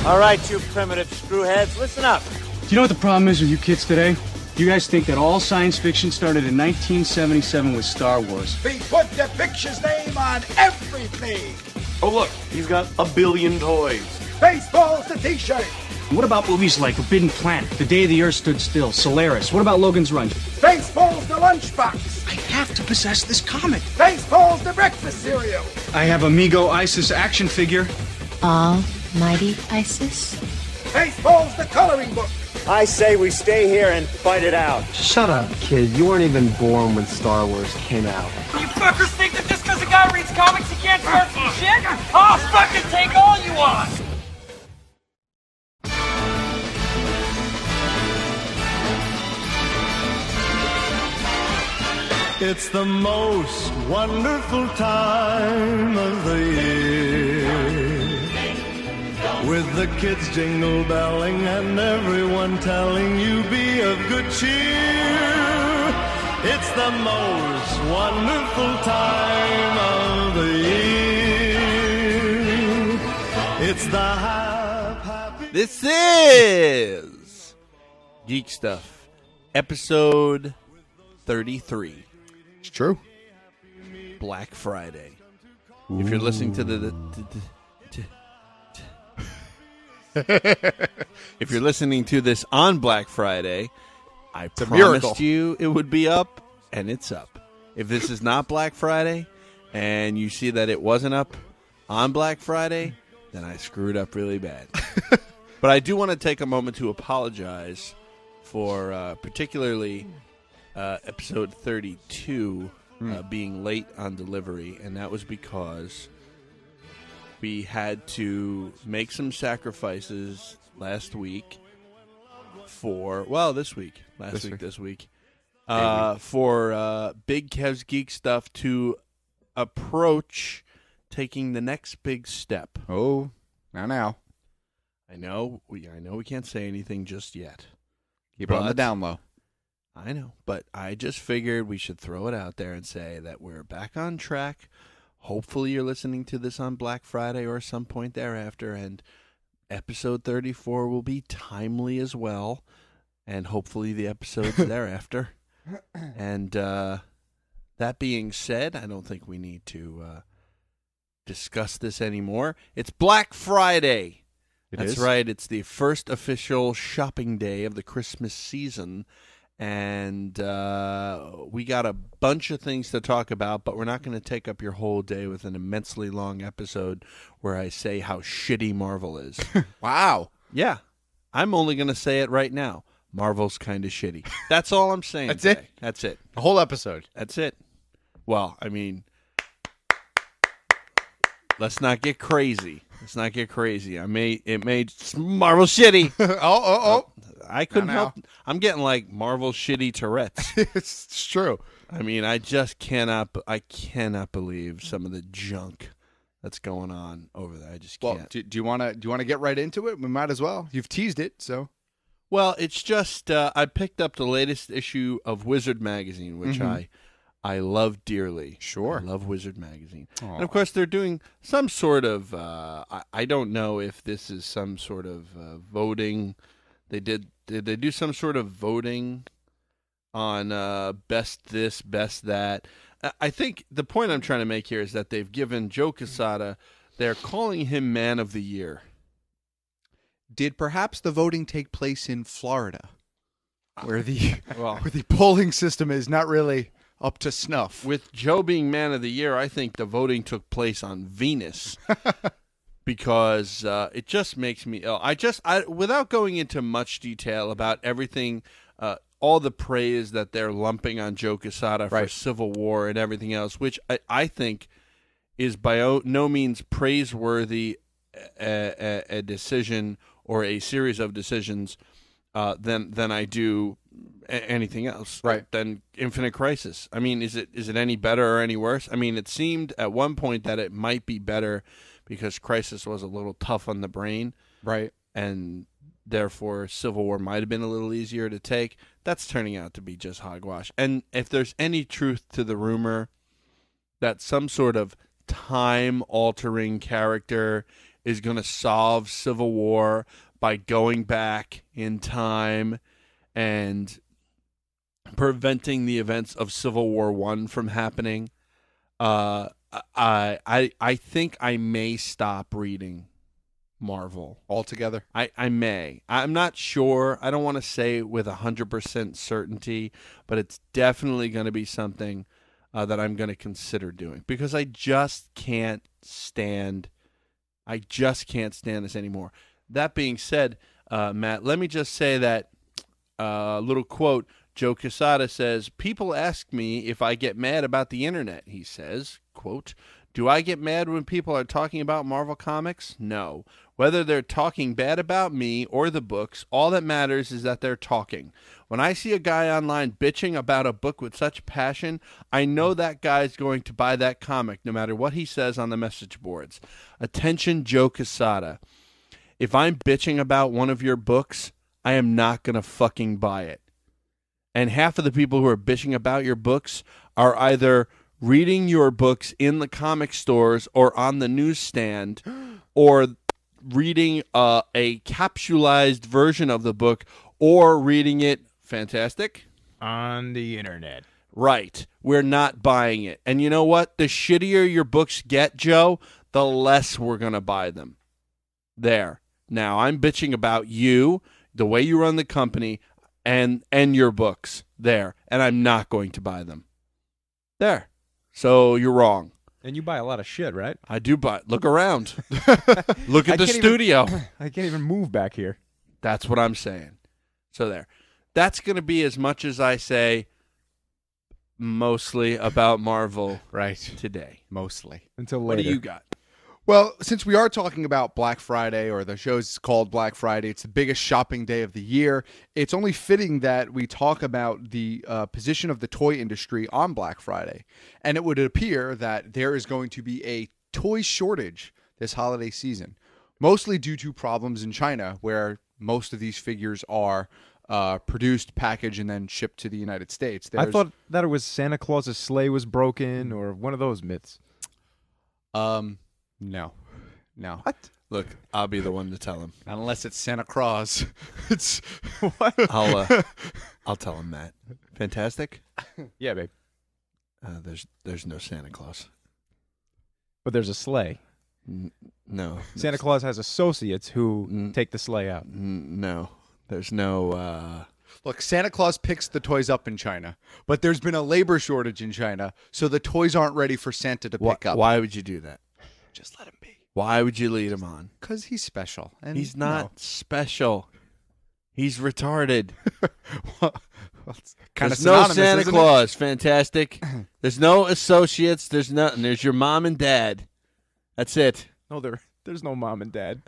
All right, you primitive screwheads, listen up. Do you know what the problem is with you kids today? You guys think that all science fiction started in 1977 with Star Wars. We put the picture's name on everything. Oh, look, he's got a billion toys. Baseball's the t-shirt. What about movies like Forbidden Planet, The Day the Earth Stood Still, Solaris? What about Logan's Run? Baseball's the lunchbox. I have to possess this comic. Baseball's the breakfast cereal. I have Amigo Isis action figure. Almighty Isis? Baseball's the coloring book. I say we stay here and fight it out. Shut up, kid. You weren't even born when Star Wars came out. You fuckers think that just because a guy reads comics he can't start some shit? I'll fucking take all you want! It's the most wonderful time of the year, with the kids jingle belling and everyone telling you be of good cheer. It's the most wonderful time of the year. It's the happy. This is Geek Stuff, episode 33. It's true. Black Friday. Ooh. If you're listening to if you're listening to this on Black Friday, I promised you it would be up, and it's up. If this is not Black Friday, and you see that it wasn't up on Black Friday, then I screwed up really bad. But I do want to take a moment to apologize for particularly episode 32 being late on delivery, and that was because we had to make some sacrifices last week for, well, this week, this week, for Big Kev's Geek Stuff to approach taking the next big step. Oh, now. I know we can't say anything just yet. Keep it on the down low. I know, but I just figured we should throw it out there and say that we're back on track. Hopefully you're listening to this on Black Friday or some point thereafter, and episode 34 will be timely as well, and hopefully the episodes thereafter. And that being said, I don't think we need to discuss this anymore. It's Black Friday. That's right. It's the first official shopping day of the Christmas season. And we got a bunch of things to talk about, but we're not going to take up your whole day with an immensely long episode where I say how shitty Marvel is. Wow. Yeah. I'm only going to say it right now. Marvel's kind of shitty. That's all I'm saying. That's today. it? That's it. The whole episode. That's it. Well, I mean, let's not get crazy. It made Marvel shitty. Oh. I couldn't help. I'm getting like Marvel shitty Tourette's. It's true. I mean, I just cannot believe some of the junk that's going on over there. I just can't. Well, do you want to get right into it? We might as well. You've teased it, so. Well, it's just I picked up the latest issue of Wizard magazine, which I love dearly. Sure. I love Wizard magazine. Aww. And of course they're doing some sort of I don't know if this is some sort of voting. Did they do some sort of voting on best this, best that? I think the point I'm trying to make here is that they've given Joe Quesada, they're calling him Man of the Year. Did perhaps the voting take place in Florida, where the polling system is not really up to snuff? With Joe being Man of the Year, I think the voting took place on Venus. Because it just makes me ill. Without going into much detail about everything, all the praise that they're lumping on Joe Quesada for Civil War and everything else, which I think is by no means praiseworthy a decision or a series of decisions than I do anything else. Right. Than Infinite Crisis. I mean, is it any better or any worse? I mean, it seemed at one point that it might be better because Crisis was a little tough on the brain. Right. And therefore Civil War might have been a little easier to take. That's turning out to be just hogwash. And if there's any truth to the rumor that some sort of time-altering character is going to solve Civil War by going back in time and preventing the events of Civil War I from happening, I think I may stop reading Marvel altogether. I may. I'm not sure. I don't want to say with 100% certainty, but it's definitely going to be something that I'm going to consider doing because I just can't stand. I just can't stand this anymore. That being said, Matt, let me just say that little quote. Joe Quesada says, "People ask me if I get mad about the internet." He says, quote, "Do I get mad when people are talking about Marvel Comics? No. Whether they're talking bad about me or the books, all that matters is that they're talking. When I see a guy online bitching about a book with such passion, I know that guy's going to buy that comic no matter what he says on the message boards. Attention, Joe Quesada. If I'm bitching about one of your books, I am not going to fucking buy it. And half of the people who are bitching about your books are either reading your books in the comic stores or on the newsstand or reading a capsulized version of the book or reading it, fantastic, on the internet. Right. We're not buying it. And you know what? The shittier your books get, Joe, the less we're going to buy them. There. Now, I'm bitching about you, the way you run the company, and your books. There. And I'm not going to buy them. There. So you're wrong. And you buy a lot of shit, right? I do buy. Look around. Look at the studio. I can't even move back here. That's what I'm saying. So there. That's going to be as much as I say mostly about Marvel today. Mostly. Until later. What do you got? Well, since we are talking about Black Friday, or the show's called Black Friday, it's the biggest shopping day of the year. It's only fitting that we talk about the position of the toy industry on Black Friday. And it would appear that there is going to be a toy shortage this holiday season, mostly due to problems in China, where most of these figures are produced, packaged, and then shipped to the United States. I thought that it was Santa Claus's sleigh was broken, or one of those myths. No. What? Look, I'll be the one to tell him. Not unless it's Santa Claus. It's what? I'll tell him, Matt. Fantastic? Yeah, babe. There's no Santa Claus. But there's a sleigh. No. Santa Claus has associates who take the sleigh out. No. There's no... Look, Santa Claus picks the toys up in China, but there's been a labor shortage in China, so the toys aren't ready for Santa to pick up. Why would you do that? Just let him be. Why would you lead him on? Because he's special. And he's not special. He's retarded. There's no Santa Claus. Fantastic. There's no associates. There's nothing. There's your mom and dad. That's it. No, there's no mom and dad.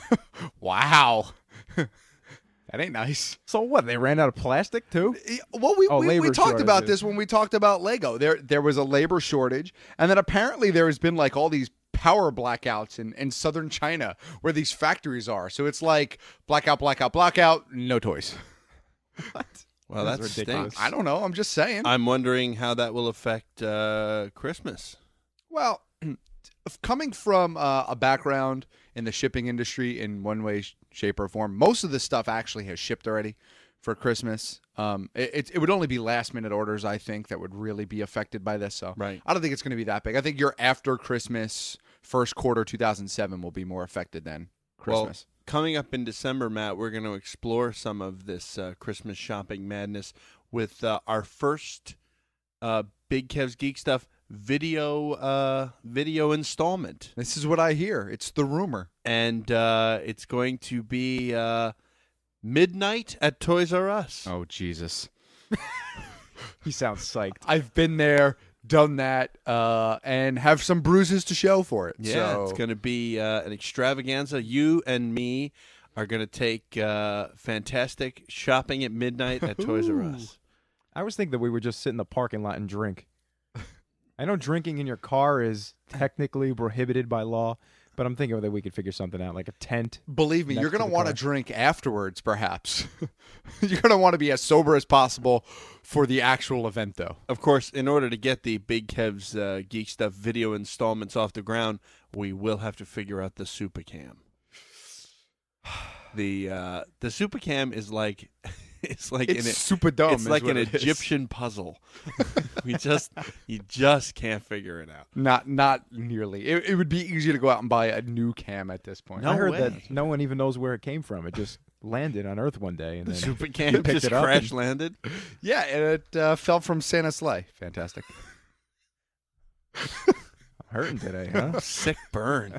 Wow. That ain't nice. So what? They ran out of plastic too? Well, we talked about this when we talked about Lego. There was a labor shortage, and then apparently there has been like all these power blackouts in southern China where these factories are. So it's like blackout, no toys. What? Well, that's ridiculous. I don't know. I'm just saying. I'm wondering how that will affect Christmas. Well, coming from a background in the shipping industry in one way, shape, or form, most of this stuff actually has shipped already for Christmas. It would only be last-minute orders, I think, that would really be affected by this. So right. I don't think it's going to be that big. I think your after Christmas, first quarter 2007 will be more affected than Christmas. Well, coming up in December, Matt, we're going to explore some of this Christmas shopping madness with our first Big Kev's Geek Stuff video installment. This is what I hear. It's the rumor. And it's going to be midnight at Toys R Us. Oh, Jesus. He sounds psyched. I've been there, done that, and have some bruises to show for it. Yeah, so. It's going to be an extravaganza. You and me are going to take fantastic shopping at midnight at Toys R Us. I always think that we would just sit in the parking lot and drink. I know drinking in your car is technically prohibited by law, But I'm thinking that we could figure something out, like a tent. Believe me, next you're going to to the want to car. drink afterwards, perhaps. You're going to want to be as sober as possible for the actual event, though. Of course, in order to get the Big Kev's Geek Stuff video installments off the ground, we will have to figure out the Supercam. The Supercam is like it's super dumb. It's like an Egyptian puzzle. You just can't figure it out. Not nearly. It would be easy to go out and buy a new cam at this point. I heard that no one even knows where it came from. It just landed on Earth one day, and The then Supercam picked just it up crash and- landed. Yeah, and it fell from Santa's sleigh. Fantastic. Hurting today, huh? Sick burn.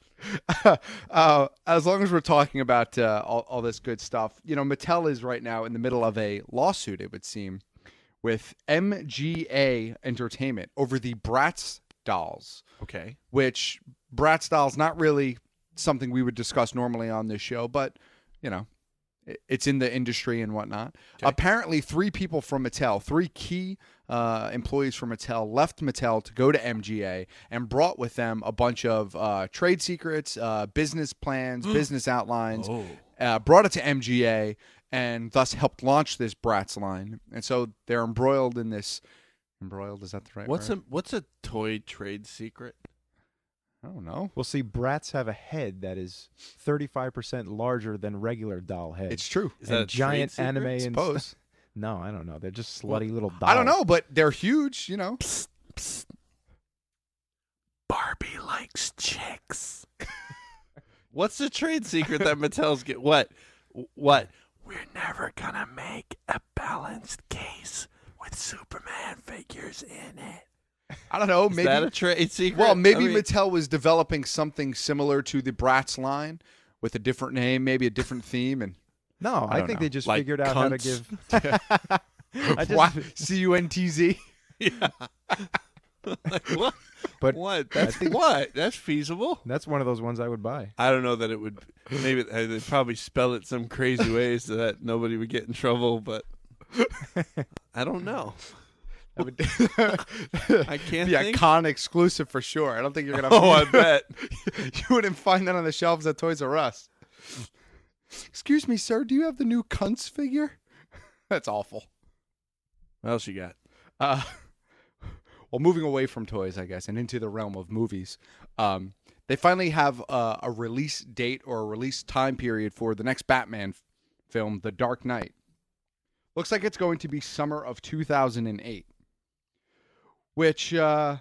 As long as we're talking about all this good stuff, Mattel is right now in the middle of a lawsuit, it would seem, with MGA Entertainment over the Bratz dolls. Okay. Which Bratz dolls, not really something we would discuss normally on this show, but, it's in the industry and whatnot. Okay. Apparently, 3 people from Mattel, 3 key employees from Mattel, left Mattel to go to MGA and brought with them a bunch of trade secrets, business plans, business outlines, brought it to MGA, and thus helped launch this Bratz line. And so they're embroiled in this. Embroiled, is that the right word? What's a toy trade secret? I don't know. Well, see, Bratz have a head that is 35% larger than regular doll head. It's true. Is that a giant trade secret? anime and Suppose. stuff. No, I don't know. They're just slutty little dolls. I don't know, but they're huge, Psst, psst. Barbie likes chicks. What's the trade secret that Mattel's get? What? We're never gonna make a balanced case with Superman figures in it. I don't know. Is Maybe that a trade secret? Well, maybe I mean, Mattel was developing something similar to the Bratz line with a different name, maybe a different theme, and No, I think they just Like figured out how to cunts. give. CUNTZ. Yeah. Like, what? But What? That's feasible. That's one of those ones I would buy. I don't know that it would. Maybe they'd probably spell it some crazy way so that nobody would get in trouble, but I don't know. I can't be think. a con exclusive for sure. I don't think you're gonna. Oh, I bet. You wouldn't find that on the shelves at Toys R Us. Excuse me, sir. Do you have the new Cunts figure? That's awful. What else you got? Well, moving away from toys, I guess, and into the realm of movies, they finally have a release date or a release time period for the next Batman film, The Dark Knight. Looks like it's going to be summer of 2008, which I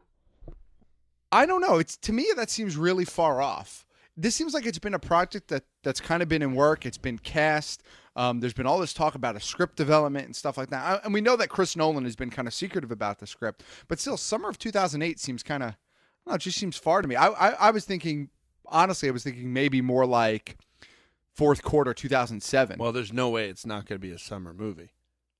don't know. To me, that seems really far off. This seems like it's been a project that's kind of been in work. It's been cast. There's been all this talk about a script development and stuff like that. And we know that Chris Nolan has been kind of secretive about the script. But still, summer of 2008 seems kind of, I don't know, it just seems far to me. I was thinking, honestly, maybe more like fourth quarter 2007. Well, there's no way it's not going to be a summer movie.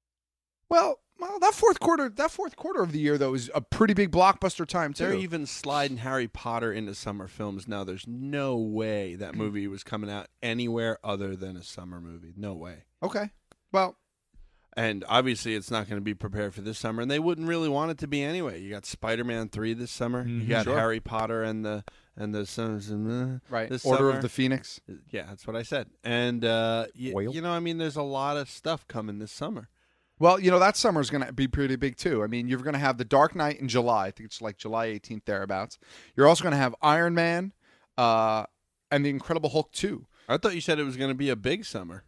Well, that fourth quarter of the year, though, is a pretty big blockbuster time, too. They're even sliding Harry Potter into summer films now. There's no way that movie was coming out anywhere other than a summer movie. No way. Okay. Well, and obviously it's not going to be prepared for this summer, and they wouldn't really want it to be anyway. You got Spider-Man 3 this summer. You got Harry Potter and the Sons right. This Order summer. of the Phoenix. Yeah, that's what I said. And there's a lot of stuff coming this summer. Well, that summer is going to be pretty big, too. I mean, you're going to have The Dark Knight in July. I think it's like July 18th, thereabouts. You're also going to have Iron Man and The Incredible Hulk 2. I thought you said it was going to be a big summer.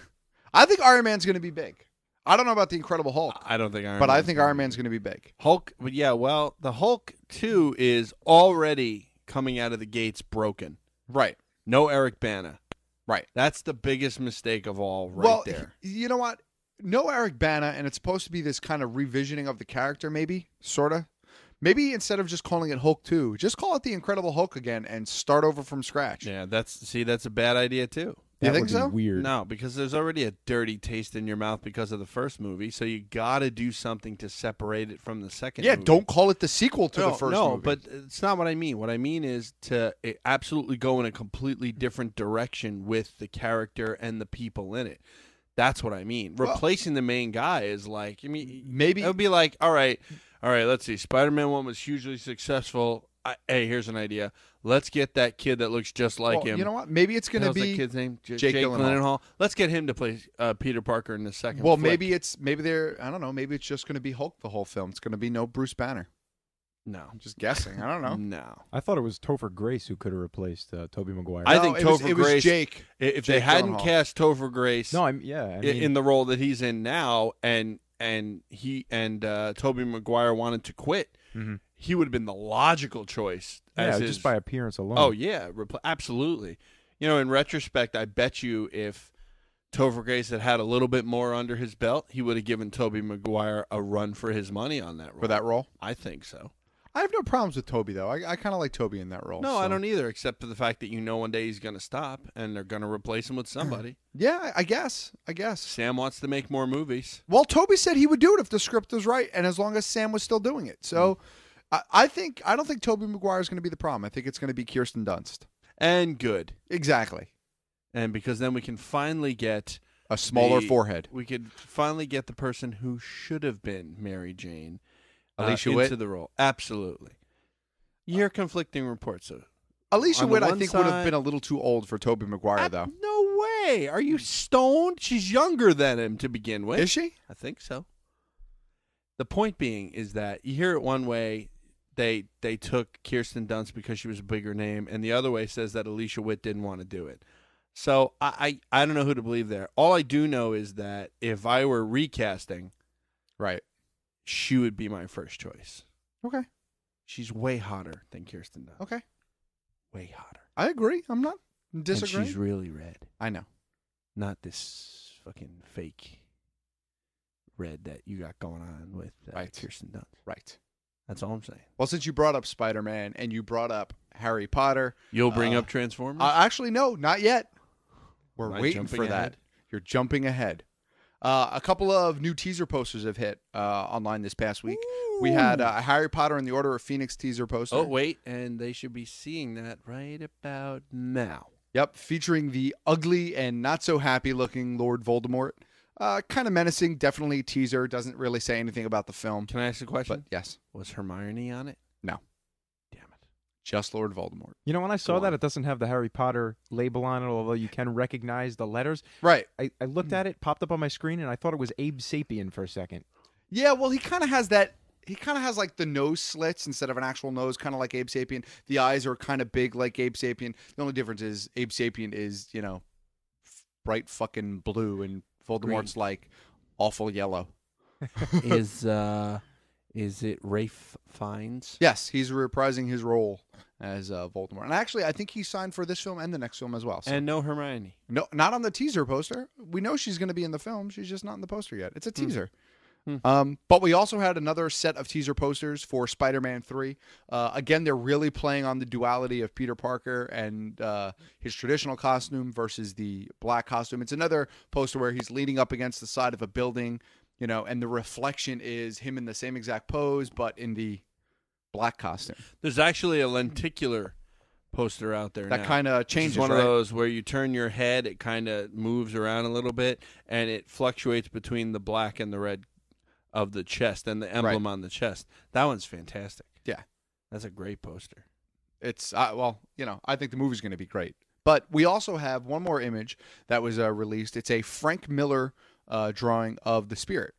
I think Iron Man's going to be big. I don't know about The Incredible Hulk. I don't think I think Iron Man's going to be big. Hulk, but yeah, well, the Hulk 2 is already coming out of the gates broken. Right. No Eric Bana. Right. That's the biggest mistake of all there. You know what? No Eric Bana, and it's supposed to be this kind of revisioning of the character, maybe, sort of. Maybe instead of just calling it Hulk 2, just call it The Incredible Hulk again and start over from scratch. Yeah, that's a bad idea, too. You think so? Weird. No, because there's already a dirty taste in your mouth because of the first movie, so you got to do something to separate it from the second movie. Don't call it the sequel to the first movie. No, but it's not what I mean. What I mean is to absolutely go in a completely different direction with the character and the people in it. That's what I mean. Replacing the main guy is like, I mean, maybe it would be like, all right, let's see. Spider-Man 1 was hugely successful. Hey, here's an idea. Let's get that kid that looks just like him. You know what? Maybe it's going to be that kid's name? Jake Gyllenhaal. Let's get him to play Peter Parker in the second. Well, flick. maybe they're I don't know. Maybe it's just going to be Hulk the whole film. It's going to be no Bruce Banner. No, I'm just guessing. I don't know. No, I thought it was Topher Grace who could have replaced Tobey Maguire. I think Topher it Grace. was Jake. If Jake they hadn't Gyllenhaal. cast Topher Grace, No, I mean, in the role that he's in now, and Tobey Maguire wanted to quit, he would have been the logical choice. just by appearance alone. Oh yeah, absolutely. You know, in retrospect, I bet you if Topher Grace had a little bit more under his belt, he would have given Tobey Maguire a run for his money on that role. For that role? I think so. I have no problems with Toby, though. I kind of like Toby in that role. No, so. I don't either, except for the fact that one day he's going to stop, and they're going to replace him with somebody. Yeah, I guess. Sam wants to make more movies. Well, Toby said he would do it if the script was right, and as long as Sam was still doing it. So I don't think Tobey Maguire is going to be the problem. I think it's going to be Kirsten Dunst. And good. Exactly. And because then we can finally get a smaller forehead. We could finally get the person who should have been Mary Jane Alicia into Witt? the role. Absolutely. You hear conflicting reports. Alicia Witt, I think, would have side- been a little too old for Tobey Maguire, though. No way. Are you stoned? She's younger than him to begin with. Is she? I think so. The point being is that you hear it one way, they took Kirsten Dunst because she was a bigger name, and the other way says that Alicia Witt didn't want to do it. So I don't know who to believe there. All I do know is that if I were recasting, right, she would be my first choice. Okay. She's way hotter than Kirsten Dunst. Okay. Way hotter. I agree. I'm not disagreeing. And she's really red. I know. Not this fucking fake red that you got going on with Kirsten Dunst. Right. That's all I'm saying. Well, since you brought up Spider-Man and you brought up Harry Potter. You'll bring up Transformers? Actually, no, not yet. We're Am I waiting jumping for ahead? that. You're jumping ahead. A couple of new teaser posters have hit online this past week. We had a Harry Potter and the Order of Phoenix teaser poster. Oh, wait, and they should be seeing that right about now. Yep, featuring the ugly and not so happy looking Lord Voldemort. Kind of menacing, definitely a teaser. Doesn't really say anything about the film. Can I ask a question? But yes. Was Hermione on it? No. Damn it. Just Lord Voldemort. You know, when I saw that, it doesn't have the Harry Potter label on it, although you can recognize the letters. Right. I looked at it, popped up on my screen, and I thought it was Abe Sapien for a second. Yeah, well, he kind of has that. He kind of has like the nose slits instead of an actual nose, kind of like Abe Sapien. The eyes are kind of big like Abe Sapien. The only difference is Abe Sapien is, bright fucking blue, and Voldemort's like awful yellow. Is it Ralph Fiennes? Yes, he's reprising his role as Voldemort. And actually, I think he signed for this film and the next film as well. So. And no Hermione. No, not on the teaser poster. We know she's going to be in the film. She's just not in the poster yet. It's a teaser. But we also had another set of teaser posters for Spider-Man 3. Again, they're really playing on the duality of Peter Parker and his traditional costume versus the black costume. It's another poster where he's leaning up against the side of a building, and the reflection is him in the same exact pose, but in the black costume. There's actually a lenticular poster out there that now. kind of changes. It's one right? of those where you turn your head, it kind of moves around a little bit, and it fluctuates between the black and the red of the chest and the emblem on the chest. That one's fantastic. Yeah. That's a great poster. It's, I think the movie's going to be great. But we also have one more image that was released. It's a Frank Miller drawing of the Spirit,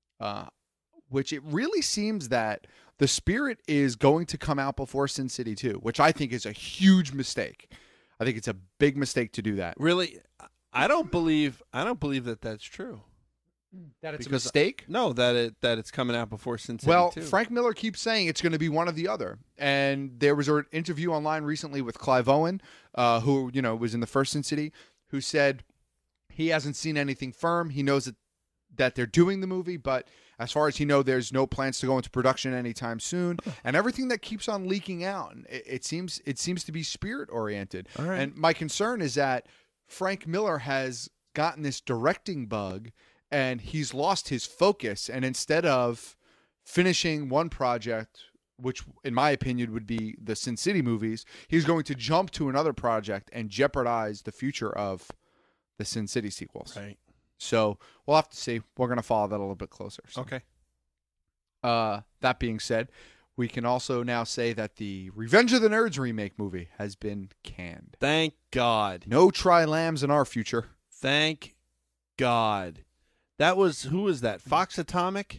which it really seems that the Spirit is going to come out before Sin City 2, which I think is a huge mistake. I think it's a big mistake to do that. Really? I don't believe that that's true. That it's a mistake? No, that it's coming out before Sin City 2. Well, Frank Miller keeps saying it's going to be one or the other. And there was an interview online recently with Clive Owen, who, was in the first Sin City, who said he hasn't seen anything firm. He knows that they're doing the movie, but as far as he knows, there's no plans to go into production anytime soon. And everything that keeps on leaking out, it seems to be Spirit-oriented. All right. And my concern is that Frank Miller has gotten this directing bug, and he's lost his focus. And instead of finishing one project, which in my opinion would be the Sin City movies, he's going to jump to another project and jeopardize the future of the Sin City sequels. Right. So we'll have to see. We're going to follow that a little bit closer. So. Okay. That being said, we can also now say that the Revenge of the Nerds remake movie has been canned. Thank God. No Tri-Lambs in our future. Thank God. That was, who was that? Fox Atomic?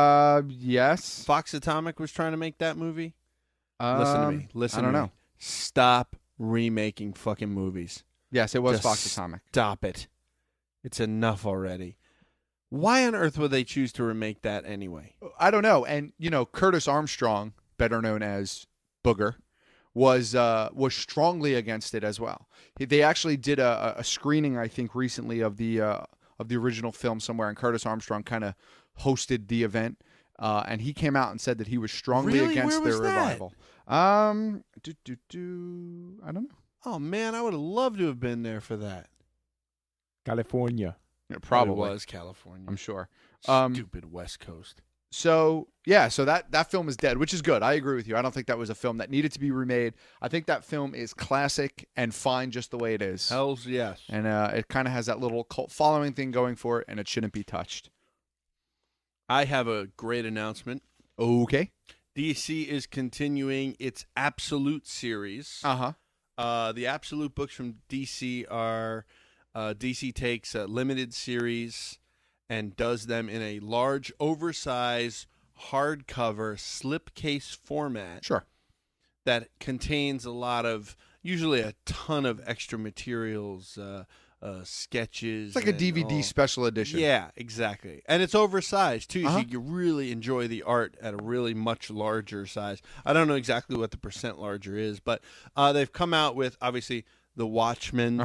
Yes. Fox Atomic was trying to make that movie? Listen to me. Listen I don't to me. know. Stop remaking fucking movies. Yes, it was Just Fox Atomic. Stop it. It's enough already. Why on earth would they choose to remake that anyway? I don't know. And, Curtis Armstrong, better known as Booger, was strongly against it as well. They actually did a screening, I think, recently of the original film somewhere, and Curtis Armstrong kind of hosted the event, and he came out and said that he was strongly against their revival. I don't know. Oh, man, I would have loved to have been there for that. California. It probably was California. I'm sure. Stupid West Coast. So that film is dead, which is good. I agree with you. I don't think that was a film that needed to be remade. I think that film is classic and fine just the way it is. Hells yes. And it kind of has that little cult following thing going for it, and it shouldn't be touched. I have a great announcement. Okay. DC is continuing its Absolute series. Uh-huh. The Absolute books from DC are DC takes a limited series and does them in a large, oversized, hardcover, slipcase format. Sure. That contains a lot of, usually a ton of extra materials, sketches. It's like a DVD special edition. Yeah, exactly. And it's oversized, too, Uh-huh. so you can really enjoy the art at a really much larger size. I don't know exactly what the percent larger is, but they've come out with, obviously, The Watchmen,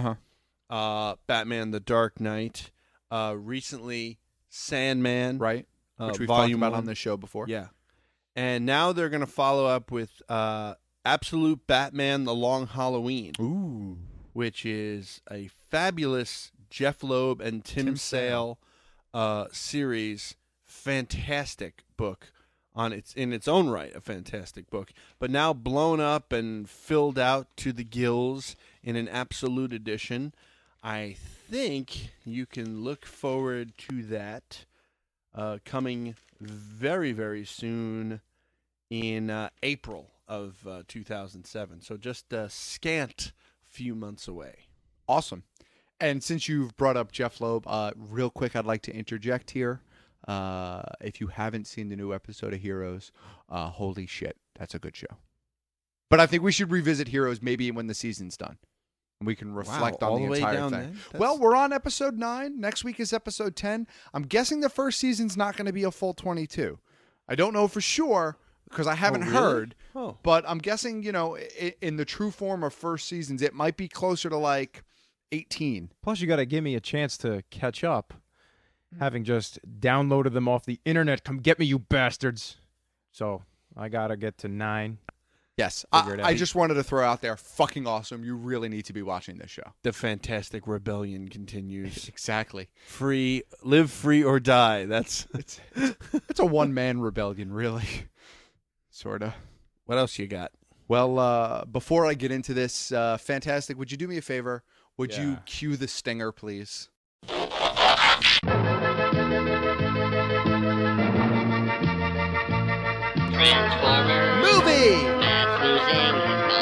Batman The Dark Knight, recently Sandman. Right. Which we've talked Volume about 1. on this show before. Yeah. And now they're going to follow up with Absolute Batman The Long Halloween. Ooh. Which is a fabulous Jeff Loeb and Tim Sale series. Fantastic book in its own right, a fantastic book. But now blown up and filled out to the gills in an Absolute edition. I think you can look forward to that coming very, very soon in April of 2007. So just a scant few months away. Awesome. And since you've brought up Jeff Loeb, real quick, I'd like to interject here. If you haven't seen the new episode of Heroes, holy shit, that's a good show. But I think we should revisit Heroes maybe when the season's done. And we can reflect on the entire thing. Well, we're on episode 9. Next week is episode 10. I'm guessing the first season's not going to be a full 22. I don't know for sure because I haven't heard. Oh. But I'm guessing, in the true form of first seasons, it might be closer to like 18. Plus, you got to give me a chance to catch up, having just downloaded them off the internet. Come get me, you bastards. So I got to get to 9. Yes, I just wanted to throw out there, fucking awesome. You really need to be watching this show. The fantastic rebellion continues. Exactly. Live free or die. That's it's a one-man rebellion, really. Sort of. What else you got? Well, before I get into this, fantastic, would you do me a favor? Would you cue the stinger, please? Transformers. Movie! Matt's losing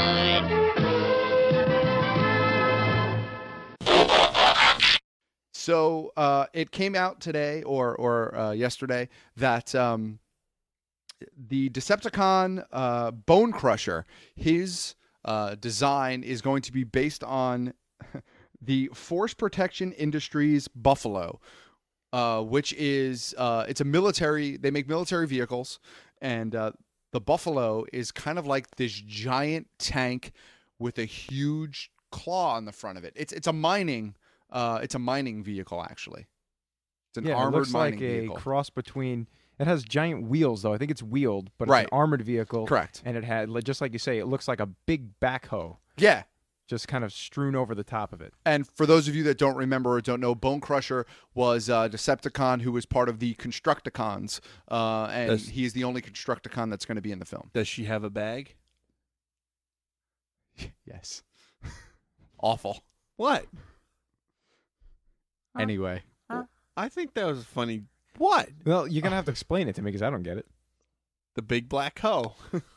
his mind. So it came out today or yesterday that the Decepticon Bone Crusher, his design is going to be based on the Force Protection Industries Buffalo, which is it's a military. They make military vehicles, and the Buffalo is kind of like this giant tank with a huge claw on the front of it. It's a mining vehicle actually. It's an armored it looks mining like vehicle. a cross between. It has giant wheels though. I think it's wheeled, but Right. it's an armored vehicle. Correct. And it had, just like you say, it looks like a big backhoe. Yeah. Just kind of strewn over the top of it. And for those of you that don't remember or don't know, Bone Crusher was a Decepticon who was part of the Constructicons, and he is the only Constructicon that's going to be in the film. Does she have a bag? Yes. Awful. What? Anyway. I think that was funny. What? Well, you're going to have to explain it to me because I don't get it. The big black hoe.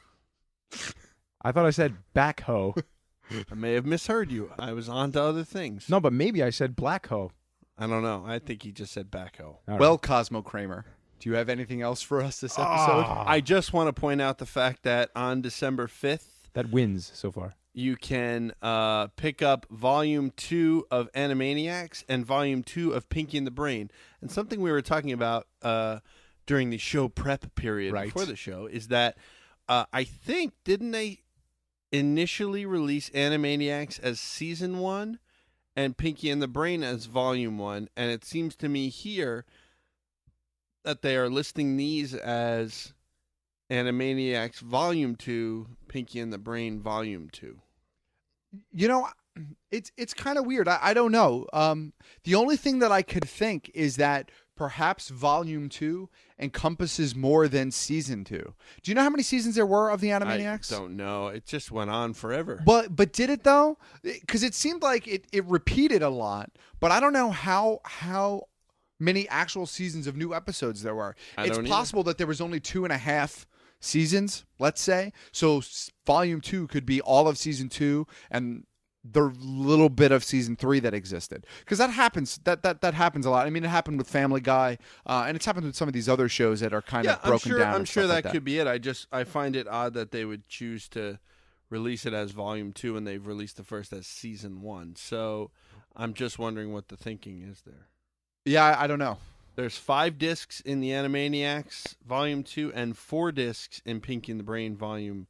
I thought I said backhoe. I may have misheard you. I was on to other things. No, but maybe I said black hoe. I don't know. I think he just said backhoe. Well, Cosmo Kramer, do you have anything else for us this episode? I just want to point out the fact that on December 5th, that wins so far. You can pick up Volume 2 of Animaniacs and Volume 2 of Pinky and the Brain. And something we were talking about during the show prep period before the show is that I think, didn't they initially release Animaniacs as Season 1 and Pinky and the Brain as Volume 1? And it seems to me here that they are listing these as Animaniacs Volume 2, Pinky and the Brain Volume 2. You know, it's kind of weird. I don't know. The only thing that I could think is that perhaps Volume 2 encompasses more than Season 2. Do you know how many seasons there were of the Animaniacs? I don't know. It just went on forever. But did it, though? Because it seemed like it repeated a lot, but I don't know how many actual seasons of new episodes there were. It's possible that there was only 2.5 seasons, let's say. So Volume 2 could be all of Season 2 and the little bit of Season 3 that existed. Because that happens. That happens a lot. I mean, it happened with Family Guy, and it's happened with some of these other shows that are kind of broken down. I'm sure that could be it. I find it odd that they would choose to release it as Volume 2 and they've released the first as Season 1. So I'm just wondering what the thinking is there. Yeah, I don't know. There's 5 discs in the Animaniacs Volume 2 and 4 discs in Pinky and the Brain Volume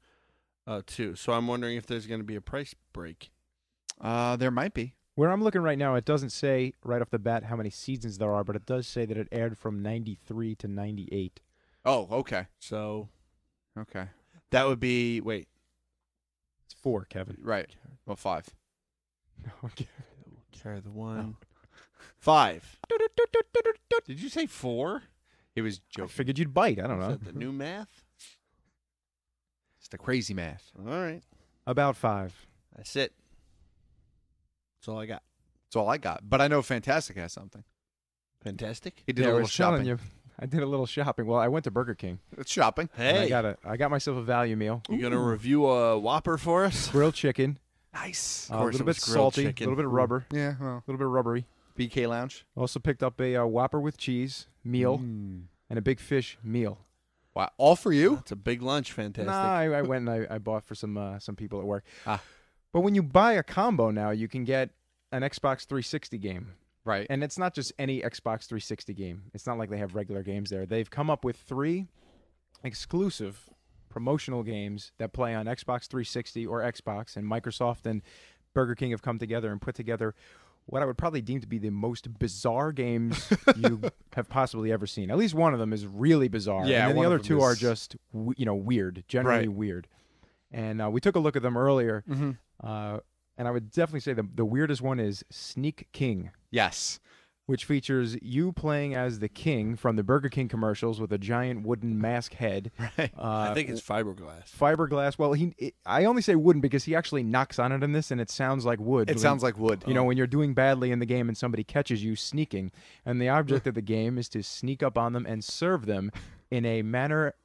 2. So I'm wondering if there's going to be a price break. There might be. Where I'm looking right now, it doesn't say right off the bat how many seasons there are, but it does say that it aired from 93 to 98. Oh, okay. So, okay. That would be, wait. It's 4, Kevin. Right. Well, 5. Okay. Carry the 1. 5. Did you say 4? It was joking. I figured you'd bite. I don't know. Is that the new math? It's the crazy math. All right. About 5. That's it. That's all I got. That's all I got. But I know Fantastic has something. Fantastic? He did a little shopping. I did a little shopping. Well, I went to Burger King. It's shopping. Hey. I got myself a value meal. You going to review a Whopper for us? Grilled chicken. Nice. A little bit salty. A little bit of rubber. Yeah, well. A little bit rubbery. BK Lounge. Also picked up a Whopper with cheese meal and a big fish meal. Wow, all for you? It's a big lunch. Fantastic. Nah, I went and I bought for some people at work. But when you buy a combo now, you can get an Xbox 360 game. Right. And it's not just any Xbox 360 game. It's not like they have regular games there. They've come up with 3 exclusive promotional games that play on Xbox 360 or Xbox, and Microsoft and Burger King have come together and put together what I would probably deem to be the most bizarre games you have possibly ever seen. At least one of them is really bizarre. Yeah, and then the one other of them 2 is... are just, weird, generally weird. And we took a look at them earlier, and I would definitely say the weirdest one is Sneak King. Yes. Which features you playing as the king from the Burger King commercials with a giant wooden mask head. Right. I think it's fiberglass. Fiberglass. Well, I only say wooden because he actually knocks on it in this, and it sounds like wood. It sounds like wood. You know, when you're doing badly in the game and somebody catches you sneaking, and the object of the game is to sneak up on them and serve them in a manner...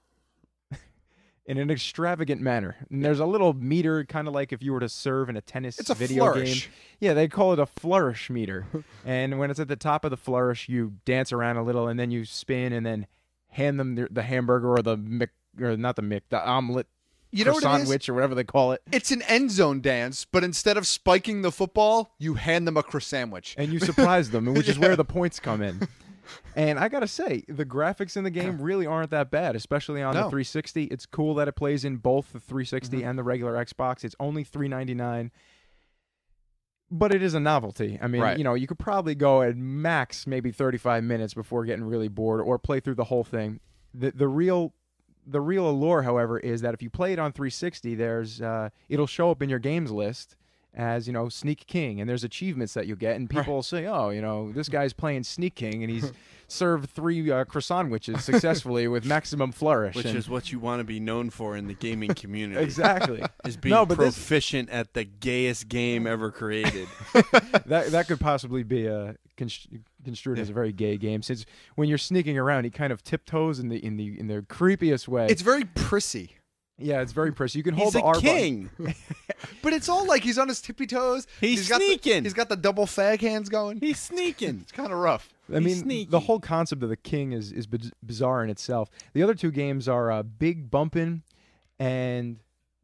in an extravagant manner. And there's a little meter, kind of like if you were to serve in a tennis video flourish. game. Yeah, they call it a flourish meter. And when it's at the top of the flourish, you dance around a little, and then you spin, and then hand them the hamburger or the omelet, croissant-wich or whatever they call it. It's an end zone dance, but instead of spiking the football, you hand them a croissant-wich. And you surprise them, which is where the points come in. And I got to say, the graphics in the game really aren't that bad, especially on the 360. It's cool that it plays in both the 360 and the regular Xbox. It's only $3.99, but it is a novelty. I mean, you could probably go at max maybe 35 minutes before getting really bored or play through the whole thing. The real allure, however, is that if you play it on 360, there's it'll show up in your games list as, Sneak King, and there's achievements that you get, and people will say, this guy's playing Sneak King, and he's served 3 croissant-wiches successfully with maximum flourish. Which is what you want to be known for in the gaming community. Exactly. Is being proficient at the gayest game ever created. That could possibly be construed as a very gay game, since when you're sneaking around, he kind of tiptoes in the creepiest way. It's very prissy. Yeah, it's very prissy. You can hold He's the a R king. But it's all like he's on his tippy toes. He's sneaking. He's got the double fag hands going. He's sneaking. It's kind of rough. I mean, sneaky. the whole concept of the king is bizarre in itself. The other two games are Big Bumpin' and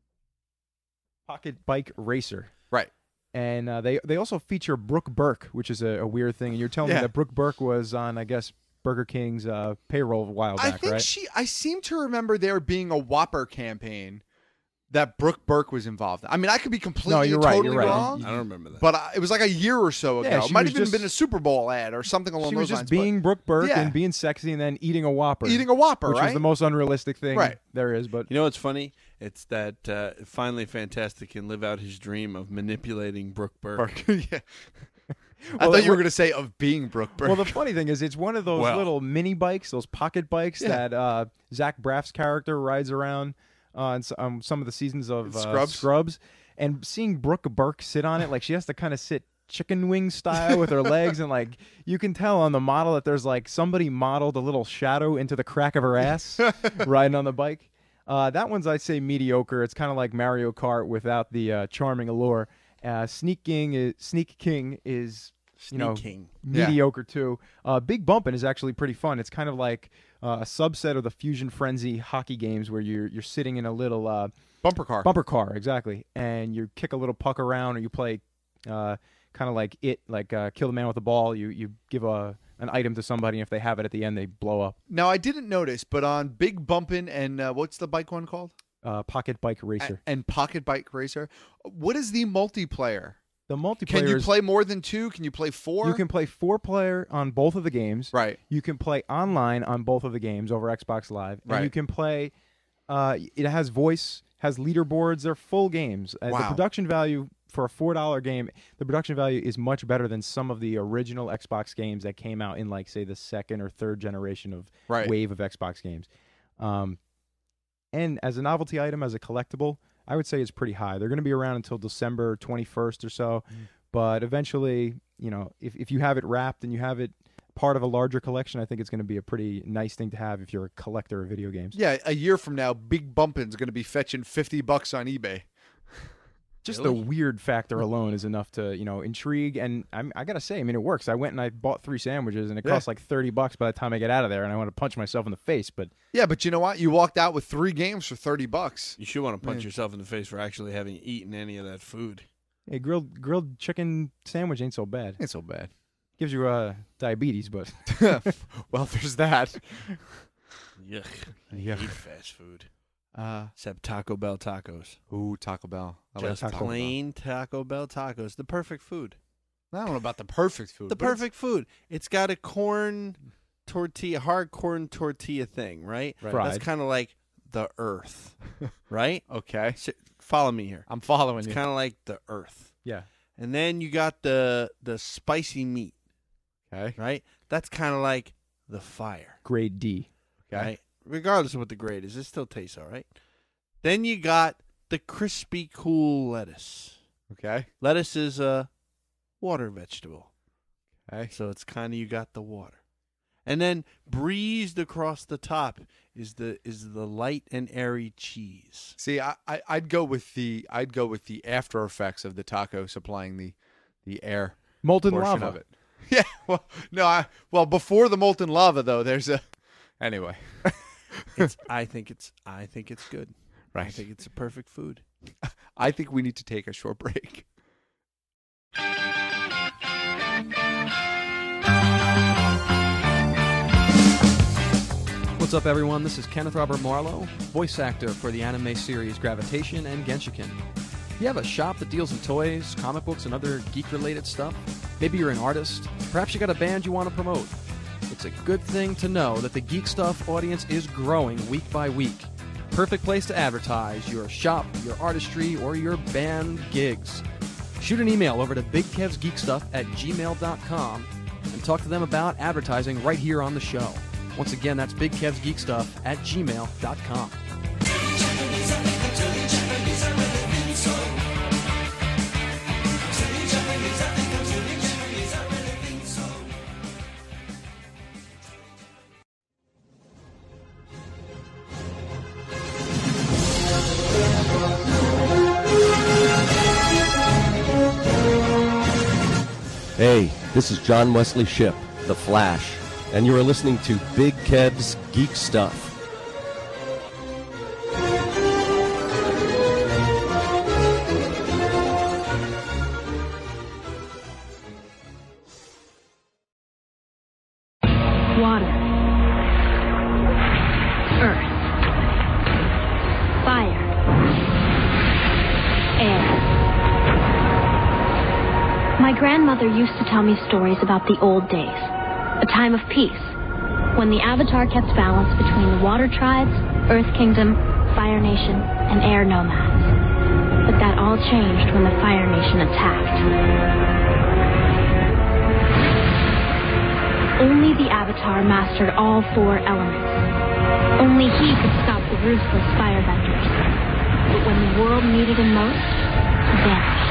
Pocket Bike Racer. Right. And they also feature Brooke Burke, which is a weird thing. And you're telling me that Brooke Burke was on, I guess, Burger King's payroll a while back, I think right? I seem to remember there being a Whopper campaign that Brooke Burke was involved in. I mean, I could be completely totally wrong. I don't remember that. But it was like a year or so ago. Yeah, It might have was even been a Super Bowl ad or something along She those was just lines. being Brooke Burke Yeah. and being sexy and then eating a Whopper. Eating a Whopper, which right? was the most unrealistic thing Right. there is. But You know what's funny? It's that finally Fantastic can live out his dream of manipulating Brooke Burke. yeah. I thought you were going to say of being Brooke Burke. Well, the funny thing is, it's one of those little mini bikes, those pocket bikes that Zach Braff's character rides around on some of the seasons of Scrubs. And seeing Brooke Burke sit on it, like she has to kind of sit chicken wing style with her legs, and like you can tell on the model that there's like somebody modeled a little shadow into the crack of her ass riding on the bike. That one's, I'd say, mediocre. It's kind of like Mario Kart without the charming allure. Sneak King is mediocre too. Big Bumpin' is actually pretty fun. It's kind of like a subset of the Fusion Frenzy hockey games where you're sitting in a little bumper car. Bumper car, exactly. And you kick a little puck around, or you play kind of like Kill the Man with the Ball. You give an item to somebody, and if they have it at the end, they blow up. Now, I didn't notice, but on Big Bumpin' and what's the bike one called? Pocket Bike Racer. And Pocket Bike Racer. What is the multiplayer? The multiplayer Can you play more than 2? Can you play 4? You can play 4-player on both of the games. Right. You can play online on both of the games over Xbox Live. And you can play, it has voice, has leaderboards. They're full games. The production value for a $4 game, the production value is much better than some of the original Xbox games that came out in, like, say, the second or third generation of wave of Xbox games. And as a novelty item, as a collectible, I would say it's pretty high. They're going to be around until December 21st or so. But eventually, you know, if you have it wrapped and you have it part of a larger collection, I think it's going to be a pretty nice thing to have if you're a collector of video games. Yeah, a year from now, Big Bumpin's going to be fetching $50 on eBay. Just the weird factor alone is enough to, you know, intrigue. And I got to say, I mean, it works. I went and I bought 3 sandwiches, and it cost like $30 by the time I get out of there, and I want to punch myself in the face. But yeah, but you know what? You walked out with 3 games for $30. You should want to punch yourself in the face for actually having eaten any of that food. Hey, grilled chicken sandwich ain't so bad. Ain't so bad. Gives you diabetes, but well, there's that. Yuck. I hate fast food. Except Taco Bell tacos. Ooh, Taco Bell. Just plain Taco Bell tacos. The perfect food. I don't know about the perfect food. The perfect food. It's got a corn tortilla, hard corn tortilla thing, right? That's kind of like the earth, right? Okay. So, follow me here. I'm following you. It's kind of like the earth. Yeah. And then you got the spicy meat. Okay. Right? That's kind of like the fire. Grade D. Okay. Right? Regardless of what the grade is, it still tastes all right. Then you got the crispy, cool lettuce. Okay. Lettuce is a water vegetable. Okay. So it's kind of, you got the water. And then breezed across the top is the light and airy cheese. See, I'd go with the after effects of the taco supplying the air molten portion lava of it. Yeah. Well, no. Before the molten lava though, there's a anyway. I think it's good. Right. I think it's a perfect food. I think we need to take a short break. What's up, everyone? This is Kenneth Robert Marlowe, voice actor for the anime series Gravitation and Genshiken. You have a shop that deals in toys, comic books, and other geek-related stuff? Maybe you're an artist. Perhaps you got a band you want to promote. It's a good thing to know that the Geek Stuff audience is growing week by week. Perfect place to advertise your shop, your artistry, or your band gigs. Shoot an email over to bigkevsgeekstuff@gmail.com and talk to them about advertising right here on the show. Once again, that's bigkevsgeekstuff@gmail.com. Hey, this is John Wesley Shipp, The Flash, and you are listening to Big Kev's Geek Stuff. Water. Earth. Fire. Air. My grandmother used to tell me stories about the old days, a time of peace, when the Avatar kept balance between the Water Tribes, Earth Kingdom, Fire Nation, and Air Nomads. But that all changed when the Fire Nation attacked. Only the Avatar mastered all 4 elements. Only he could stop the ruthless firebenders. But when the world needed him most, he vanished.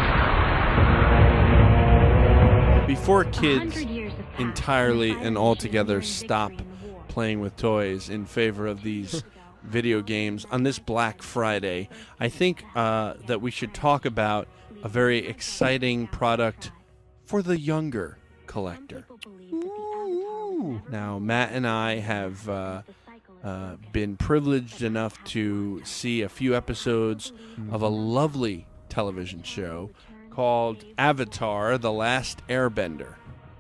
Before kids entirely and altogether stop playing with toys in favor of these video games on this Black Friday, I think that we should talk about a very exciting product for the younger collector. Now, Matt and I have been privileged enough to see a few episodes of a lovely television show called Avatar: The Last Airbender.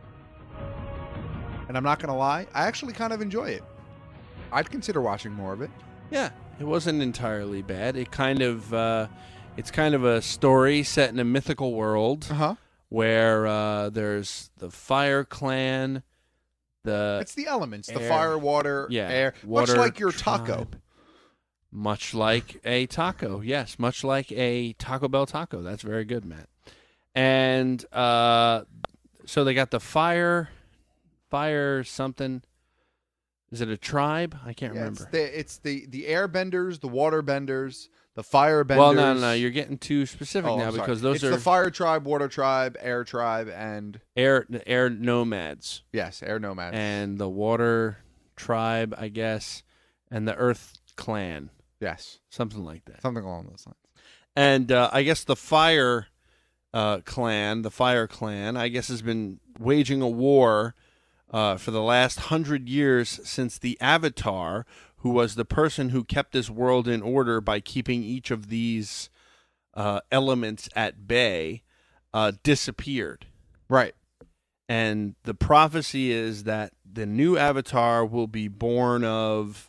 And I'm not going to lie, I actually kind of enjoy it. I'd consider watching more of it. Yeah, it wasn't entirely bad. It kind of, it's kind of a story set in a mythical world where there's the Fire Clan. It's the elements, the fire, water, air, water, much like your tribe. taco. Much like a taco, yes. Much like a Taco Bell taco. That's very good, Matt. And so they got the fire something. Is it a tribe? I can't remember. It's the airbenders, the water benders, the fire benders. Well, no. You're getting too specific now because those it's are the fire tribe, water tribe, air tribe, and air nomads. Yes, air nomads. And the water tribe, I guess, and the earth clan. Yes. Something like that. Something along those lines. And I guess the Fire Clan, I guess, has been waging a war for the last 100 years since the Avatar, who was the person who kept this world in order by keeping each of these elements at bay, disappeared. Right. And the prophecy is that the new Avatar will be born of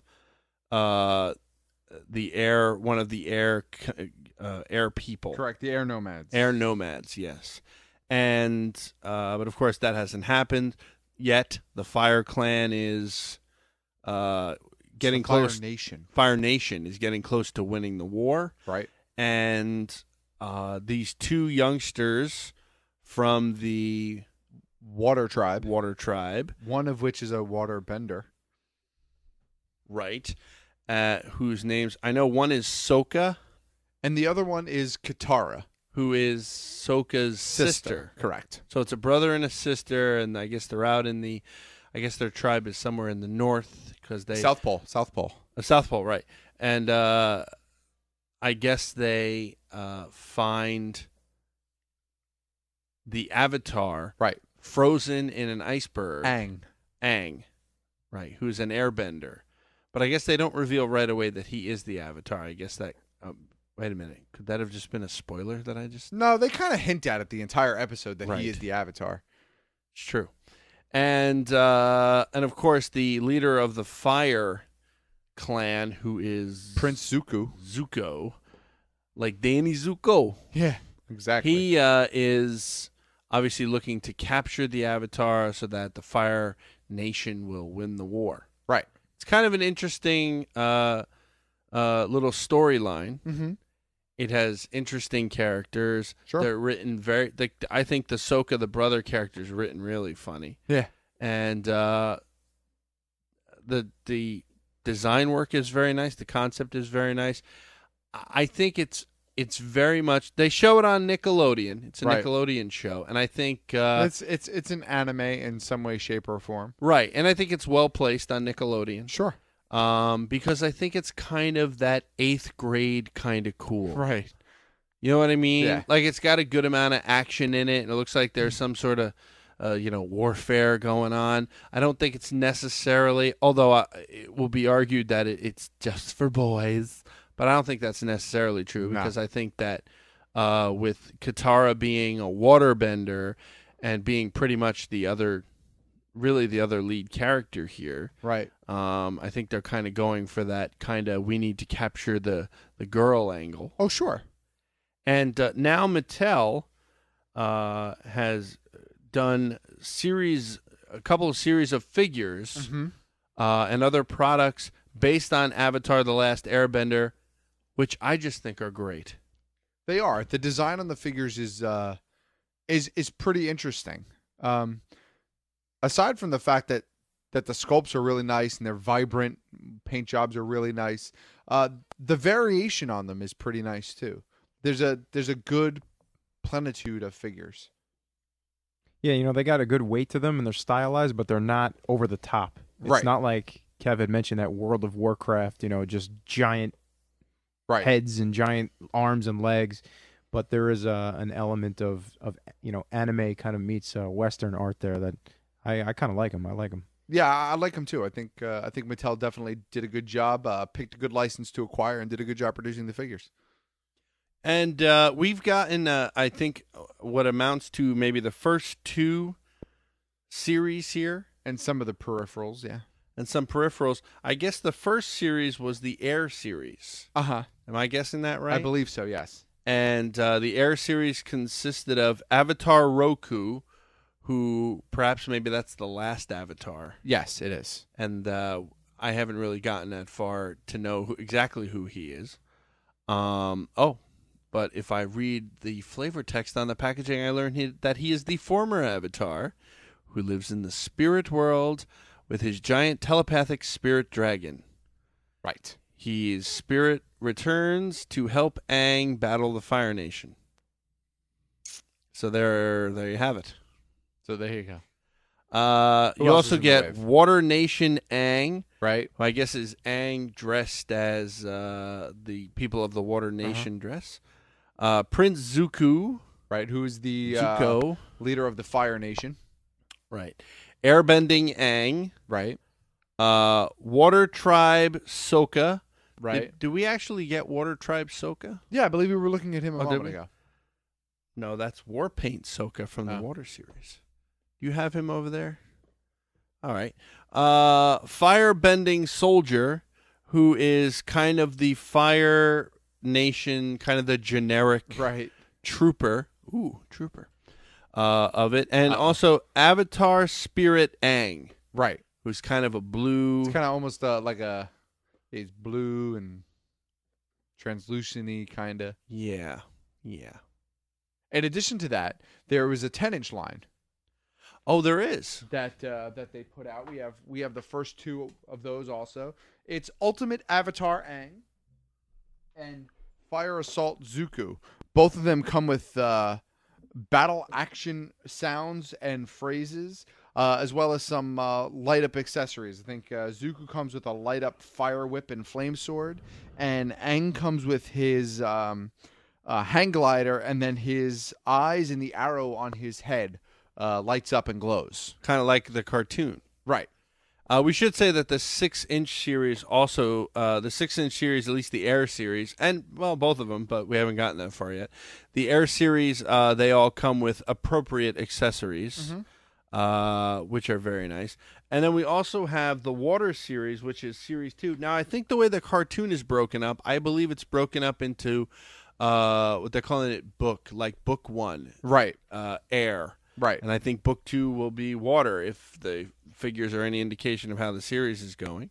the air, one of the air people. Correct, the air nomads. Air nomads, yes. And but of course that hasn't happened yet. The Fire Clan is getting close. Fire Nation is getting close to winning the war. Right. And these 2 youngsters from the Water tribe, one of which is a water bender. Right. Whose names I know, one is Sokka, and the other one is Katara, who is Sokka's sister. Correct. So it's a brother and a sister, and I guess they're out in the. I guess their tribe is somewhere in the north because they South Pole, South Pole, right? And I guess they find the Avatar, right, frozen in an iceberg. Aang, right? Who's an airbender. But I guess they don't reveal right away that he is the Avatar. I guess that... wait a minute. Could that have just been a spoiler that I just... No, they kind of hint at it the entire episode that he is the Avatar. It's true. And of course, the leader of the Fire Clan, who is... Prince Zuko. Zuko. Like Danny Zuko. Yeah, exactly. He is obviously looking to capture the Avatar so that the Fire Nation will win the war. Right. It's kind of an interesting little storyline. Mm-hmm. It has interesting characters. Sure. They're written I think the Sokka, the brother character, is written really funny. Yeah. And the design work is very nice. The concept is very nice. I think it's very much. They show it on Nickelodeon. It's a Nickelodeon show, and I think it's an anime in some way, shape, or form. Right, and I think it's well placed on Nickelodeon. Sure. Because I think it's kind of that 8th grade kind of cool. Right. You know what I mean? Yeah. Like it's got a good amount of action in it, and it looks like there's some sort of warfare going on. I don't think it's necessarily, although it will be argued that it's just for boys, but I don't think that's necessarily true because I think that with Katara being a waterbender and being pretty much the other lead character here, right? I think they're kind of going for that kind of we need to capture the girl angle. Oh, sure. And now Mattel has done a couple of series of figures and other products based on Avatar: The Last Airbender, which I just think are great. They are. The design on the figures is pretty interesting. Aside from the fact that the sculpts are really nice and they're vibrant, paint jobs are really nice. The variation on them is pretty nice too. There's a good plenitude of figures. Yeah, they got a good weight to them and they're stylized, but they're not over the top. It's not like Kev had mentioned that World of Warcraft, just giant heads and giant arms and legs. But there is an element of anime kind of meets Western art there that I kind of like them. I like them. Yeah, I like them too. I think Mattel definitely did a good job, picked a good license to acquire, and did a good job producing the figures. And we've gotten, I think, what amounts to maybe the first 2 series here. And some of the peripherals, yeah. And some peripherals. I guess the first series was the Air series. Uh-huh. Am I guessing that right? I believe so, yes. And the Air series consisted of Avatar Roku, who perhaps maybe that's the last Avatar. Yes, it is. And I haven't really gotten that far to know exactly who he is. But if I read the flavor text on the packaging, I learned that he is the former Avatar who lives in the spirit world with his giant telepathic spirit dragon. Right. His spirit returns to help Aang battle the Fire Nation. So there you have it. So there you go. You also get Water Nation Aang, right? Who I guess is Aang dressed as the people of the Water Nation dress. Prince Zuko, right? Who is the leader of the Fire Nation, right? Airbending Aang, right? Water Tribe Sokka, right? Do we actually get Water Tribe Sokka? Yeah, I believe we were looking at him a moment ago. No, that's Warpaint Sokka from the Water series. You have him over there? All right. Firebending Soldier, who is kind of the Fire Nation, kind of the generic trooper. Ooh, trooper. Of it. And also Avatar Spirit Aang. Right. Who's kind of a blue. It's kind of almost he's blue and translucent-y kind of. Yeah. Yeah. In addition to that, there was a 10-inch line. Oh, there is. That they put out. We have the first 2 of those also. It's Ultimate Avatar Aang and Fire Assault Zuko. Both of them come with battle action sounds and phrases, as well as some light-up accessories. I think Zuko comes with a light-up fire whip and flame sword, and Aang comes with his hang glider, and then his eyes and the arrow on his head lights up and glows. Kind of like the cartoon. Right. We should say that the 6-inch series also, the 6-inch series, at least the Air series, and, well, both of them, but we haven't gotten that far yet. The Air series, they all come with appropriate accessories, which are very nice. And then we also have the Water series, which is Series 2. Now, I think the way the cartoon is broken up, I believe it's broken up into what they're calling it book 1. Right. Air. Right. And I think book 2 will be Water, if the figures are any indication of how the series is going.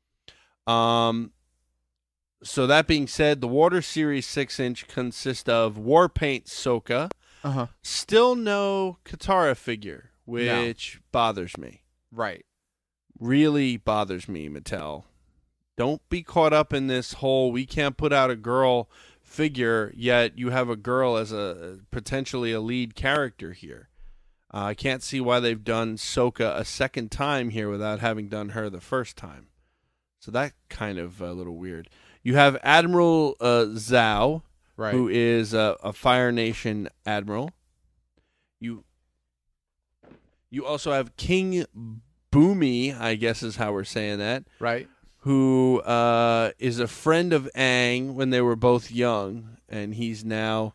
So that being said, the Water Series 6-inch consists of Warpaint Sokka. Still no Katara figure, which bothers me. Right. Really bothers me, Mattel. Don't be caught up in this whole, we can't put out a girl figure, yet you have a girl as a potentially a lead character here. I can't see why they've done Sokka a second time here without having done her the first time. So that kind of a little weird. You have Admiral Zhao, who is a Fire Nation admiral. You also have King Boomy, I guess is how we're saying that. Right. Who is a friend of Aang when they were both young, and he's now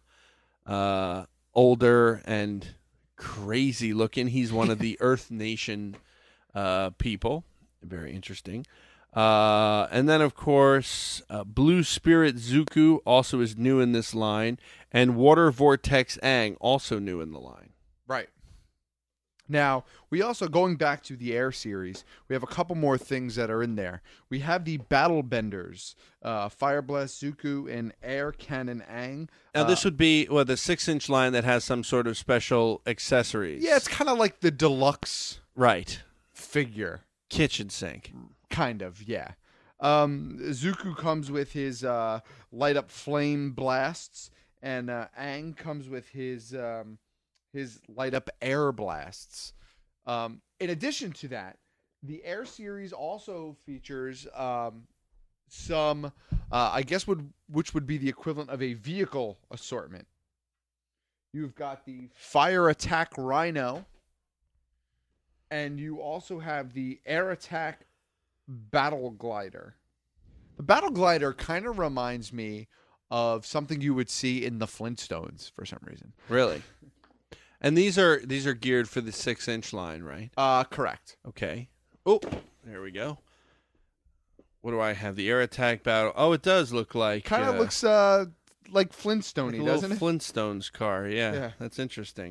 older and crazy looking. He's one of the Earth Nation people. Very interesting. And then, of course, Blue Spirit Zuko also is new in this line, and Water Vortex Aang also new in the line. Right. Now, we also, going back to the Air series, we have a couple more things that are in there. We have the Battle Benders, Fire Blast Zuko and Air Cannon Aang. Now, this would be the 6-inch line that has some sort of special accessories. Yeah, it's kind of like the deluxe figure. Kitchen sink. Kind of, yeah. Zuko comes with his light-up flame blasts, and Aang comes with his light-up air blasts. In addition to that, the Air series also features some, I guess, which would be the equivalent of a vehicle assortment. You've got the Fire Attack Rhino, and you also have the Air Attack Battle Glider. The Battle Glider kind of reminds me of something you would see in the Flintstones for some reason. Really? And these are geared for the 6-inch line, right? Correct. Okay. Oh, there we go. What do I have? The Air Attack Battle. Oh, it does look like. Kind of looks like Flintstone-y, doesn't it? Flintstones car. Yeah, that's interesting.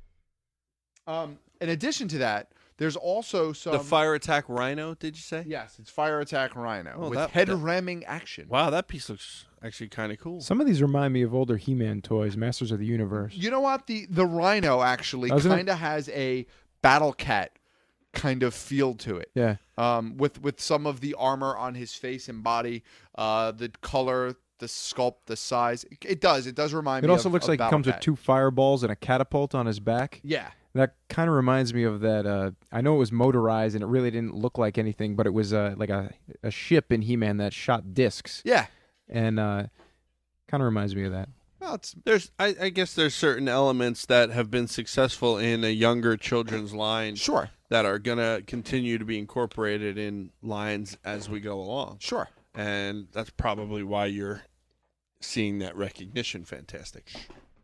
In addition to that, there's also some... The Fire Attack Rhino, did you say? Yes, it's Fire Attack Rhino with ramming action. Wow, that piece looks actually kind of cool. Some of these remind me of older He-Man toys, Masters of the Universe. You know what? The Rhino actually kind of has a Battle Cat kind of feel to it. Yeah. With some of the armor on his face and body, the color, the sculpt, the size. It does remind me of It also looks like he comes Battle with 2 fireballs and a catapult on his back. Yeah. That kind of reminds me of that. I know it was motorized and it really didn't look like anything, but it was like a ship in He-Man that shot discs. Yeah. And kind of reminds me of that. Well, I guess there's certain elements that have been successful in a younger children's line. Sure. That are going to continue to be incorporated in lines as we go along. Sure. And that's probably why you're seeing that recognition. Fantastic.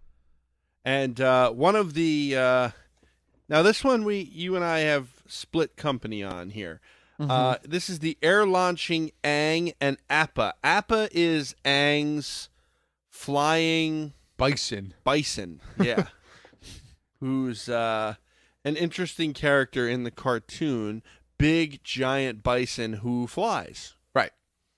And one of the... now, this one you and I have split company on here. Mm-hmm. This is the air-launching Aang and Appa. Appa is Aang's flying... Bison, yeah. Who's an interesting character in the cartoon. Big, giant bison who flies. Right.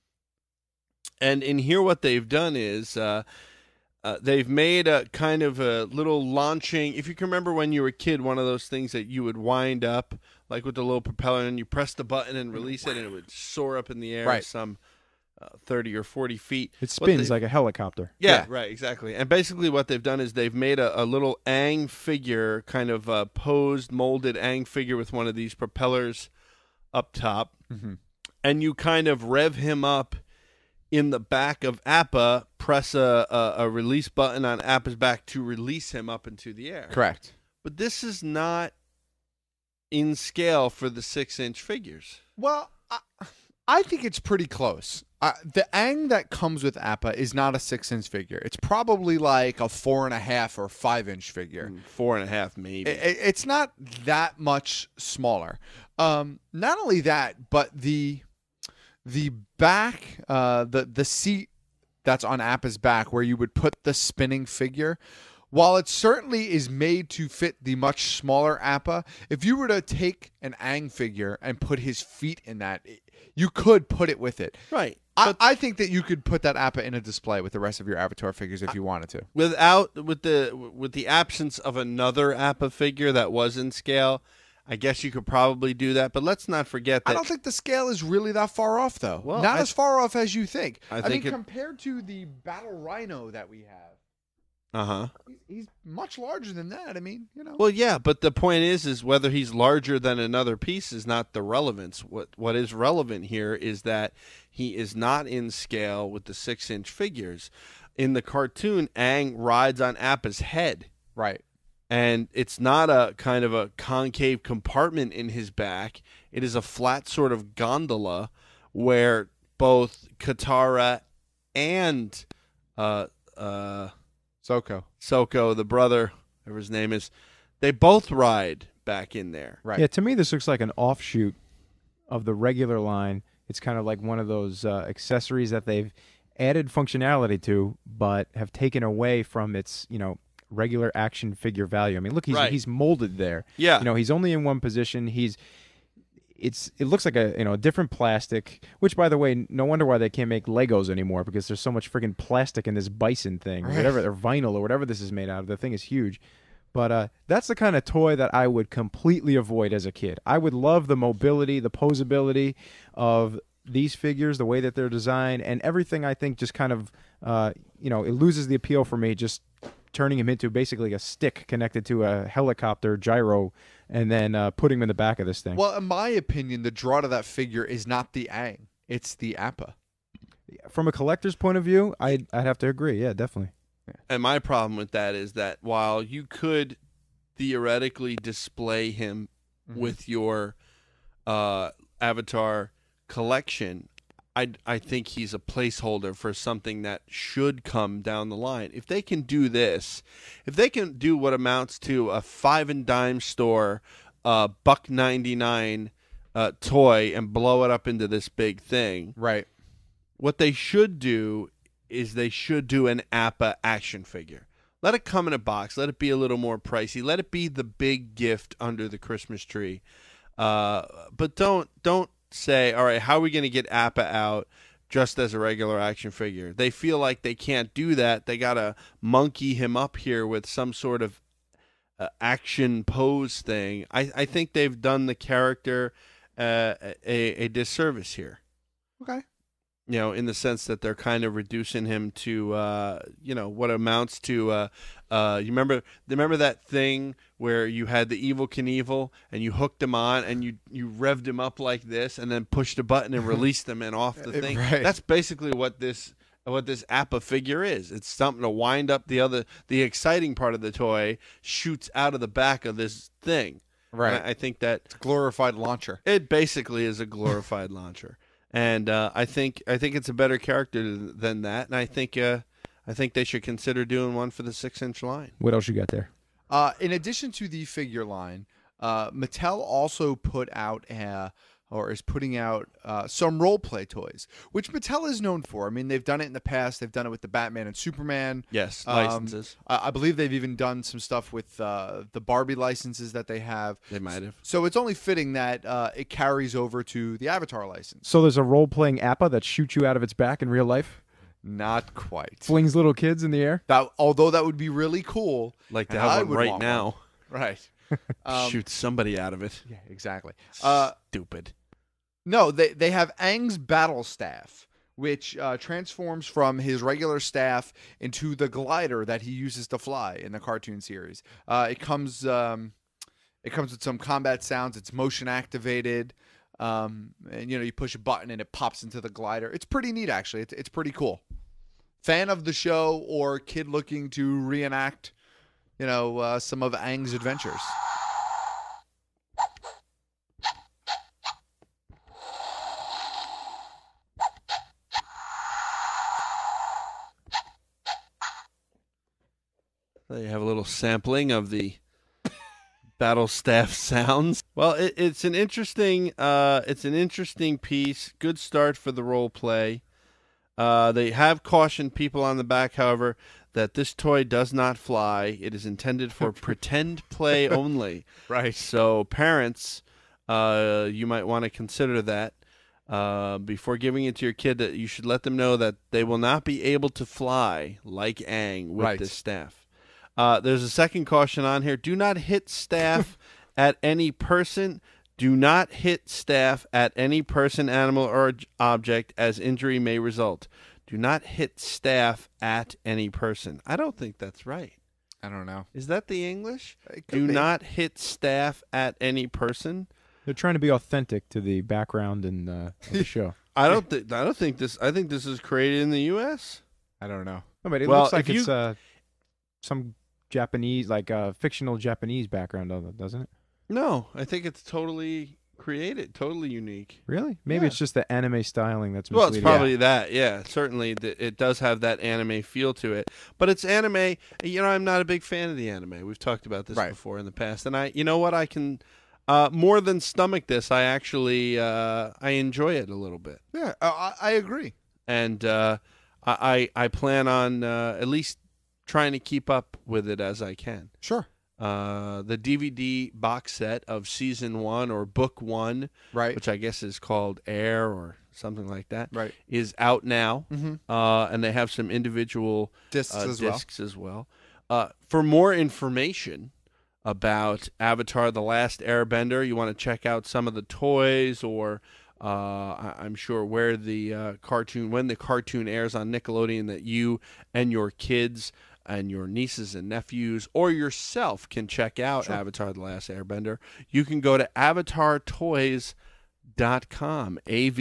And in here what they've done is... they've made a kind of a little launching. If you can remember when you were a kid, one of those things that you would wind up, like with the little propeller, and you press the button and release it, and it would soar up in the air some 30 or 40 feet. It spins like a helicopter. Yeah, right, exactly. And basically what they've done is they've made a little Aang figure, kind of a posed, molded Aang figure with one of these propellers up top. Mm-hmm. And you kind of rev him up in the back of Appa, press a release button on Appa's back to release him up into the air. Correct. But this is not in scale for the 6-inch figures. Well, I think it's pretty close. The Aang that comes with Appa is not a 6-inch figure. It's probably like a 4.5 or 5-inch figure. 4.5 maybe. It's not that much smaller. Not only that, but the back, the seat that's on Appa's back where you would put the spinning figure, while it certainly is made to fit the much smaller Appa, if you were to take an Aang figure and put his feet in that, you could put it with it. Right. I think that you could put that Appa in a display with the rest of your Avatar figures if you wanted to. With the absence of another Appa figure that was in scale, I guess you could probably do that, but let's not forget that... I don't think the scale is really that far off, though. Well, not as far off as you think. I mean, compared to the Battle Rhino that we have, he's much larger than that. I mean, you know. Well, yeah, but the point is whether he's larger than another piece is not the relevance. What is relevant here is that he is not in scale with the 6-inch figures. In the cartoon, Aang rides on Appa's head. Right. And it's not a kind of a concave compartment in his back. It is a flat sort of gondola where both Katara and Soko, the brother, whatever his name is, they both ride back in there. Right. Yeah, to me, this looks like an offshoot of the regular line. It's kind of like one of those accessories that they've added functionality to, but have taken away from its, regular action figure value. I mean, look, he's molded there. Yeah. He's only in one position. It looks like a different plastic, which, by the way, no wonder why they can't make Legos anymore, because there's so much friggin' plastic in this bison thing, or whatever, or vinyl, or whatever this is made out of. The thing is huge. But that's the kind of toy that I would completely avoid as a kid. I would love the mobility, the posability of these figures, the way that they're designed, and everything. I think just kind of, it loses the appeal for me, just turning him into basically a stick connected to a helicopter gyro, and then putting him in the back of this thing. Well, in my opinion, the draw to that figure is not the Aang. It's the Appa. From a collector's point of view, I'd have to agree. Yeah, definitely. And my problem with that is that while you could theoretically display him with your Avatar collection, I think he's a placeholder for something that should come down the line. If they can do this, if they can do what amounts to a 5 and dime store $1.99 toy and blow it up into this big thing, right? What they should do is they should do an Appa action figure. Let it come in a box. Let it be a little more pricey. Let it be the big gift under the Christmas tree. But don't say, all right, how are we going to get Appa out just as a regular action figure? They feel like they can't do that. They got to monkey him up here with some sort of action pose thing. I think they've done the character a disservice here. Okay. In the sense that they're kind of reducing him to, what amounts to, you remember that thing where you had the Evel Knievel and you hooked him on and you revved him up like this and then pushed a button and released him and off the thing. Right. That's basically what this Appa figure is. It's something to wind up the exciting part of the toy shoots out of the back of this thing. Right. And I think that it's a glorified launcher. It basically is a glorified launcher. And I think it's a better character than that, and I think they should consider doing one for the 6-inch line. What else you got there? In addition to the figure line, Mattel also put out is putting out some role-play toys, which Mattel is known for. I mean, they've done it in the past. They've done it with the Batman and Superman. Yes, licenses. I believe they've even done some stuff with the Barbie licenses that they have. They might have. So it's only fitting that it carries over to the Avatar license. So there's a role-playing Appa that shoots you out of its back in real life? Not quite. Flings little kids in the air? Although that would be really cool. Like to have one right now. One. Right. Shoot somebody out of it. Yeah, exactly. Stupid. No, they have Aang's battle staff, which transforms from his regular staff into the glider that he uses to fly in the cartoon series. It comes with some combat sounds. It's motion activated, and you push a button and it pops into the glider. It's pretty neat, actually. It's pretty cool. Fan of the show or kid looking to reenact, some of Aang's adventures. They have a little sampling of the battle staff sounds. Well, it's an interesting piece. Good start for the role play. They have cautioned people on the back, however, that this toy does not fly. It is intended for pretend play only. Right. So parents, you might want to consider that before giving it to your kid. That you should let them know that they will not be able to fly like Aang with this staff. There's a second caution on here. Do not hit staff at any person. Do not hit staff at any person, animal, or object, as injury may result. Do not hit staff at any person. I don't think that's right. I don't know. Is that the English? Do not hit staff at any person. They're trying to be authentic to the background and of the show. I don't think this. I think this is created in the U.S. I don't know. No, but it looks like it's some Japanese, like a fictional Japanese background of it, doesn't it? No, I think it's totally created, totally unique. Really? Maybe it's just the anime styling that's Well, misleading. it's probably that. Yeah, certainly it does have that anime feel to it. But it's anime. You know, I'm not a big fan of the anime. We've talked about this before in the past, and you know what, I can more than stomach this. I actually I enjoy it a little bit. Yeah, I agree. And I plan on at least trying to keep up with it as I can. Sure. The DVD box set of season 1 or book 1, right, which I guess is called Air or something like that, right, is out now, and they have some individual discs as well. For more information about Avatar: The Last Airbender, you want to check out some of the toys, or I'm sure where the when the cartoon airs on Nickelodeon, that you and your kids and your nieces and nephews or yourself can check out Avatar: The Last Airbender. You can go to avatartoys.com,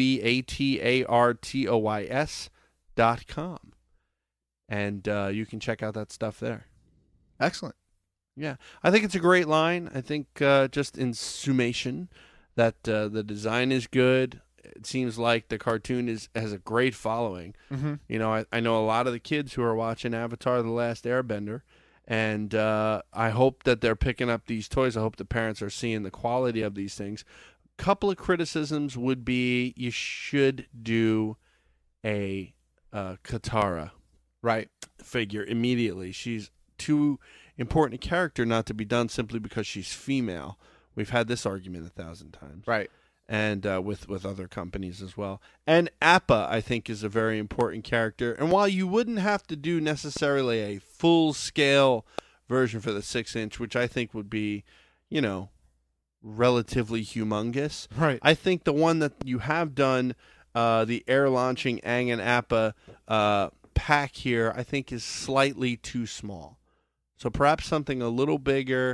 avatartoys.com, and you can check out that stuff there. Excellent. Yeah, I think it's a great line. I think just in summation that the design is good. It seems like the cartoon has a great following. Mm-hmm. You know, I know a lot of the kids who are watching Avatar: The Last Airbender, and I hope that they're picking up these toys. I hope the parents are seeing the quality of these things. Couple of criticisms would be you should do a Katara figure immediately. She's too important a character not to be done simply because she's female. We've had this argument 1,000 times. Right. And with other companies as well. And Appa, I think, is a very important character. And while you wouldn't have to do necessarily a full-scale version for the 6-inch, which I think would be, you know, relatively humongous, right, I think the one that you have done, the air-launching Aang and Appa pack here, I think is slightly too small. So perhaps something a little bigger.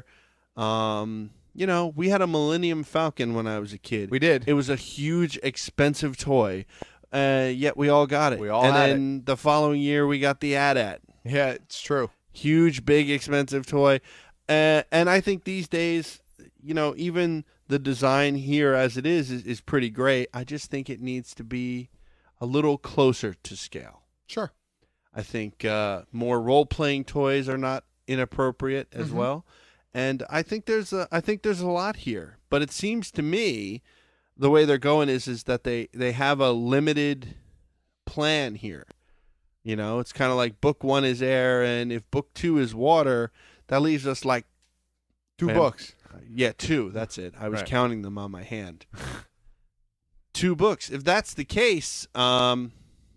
You know, we had a Millennium Falcon when I was a kid. We did. It was a huge, expensive toy, yet we all got it. We all had it. And then the following year, we got the AT-AT. Yeah, it's true. Huge, big, expensive toy. And I think these days, you know, even the design here as it is pretty great. I just think it needs to be a little closer to scale. Sure. I think more role-playing toys are not inappropriate as well. And I think there's a lot here, but it seems to me the way they're going is that they have a limited plan here. You know, it's kind of like book 1 is air, and if book 2 is water, that leaves us like 2 books. Yeah, 2. That's it. I was counting them on my hand. 2 books. If that's the case, well,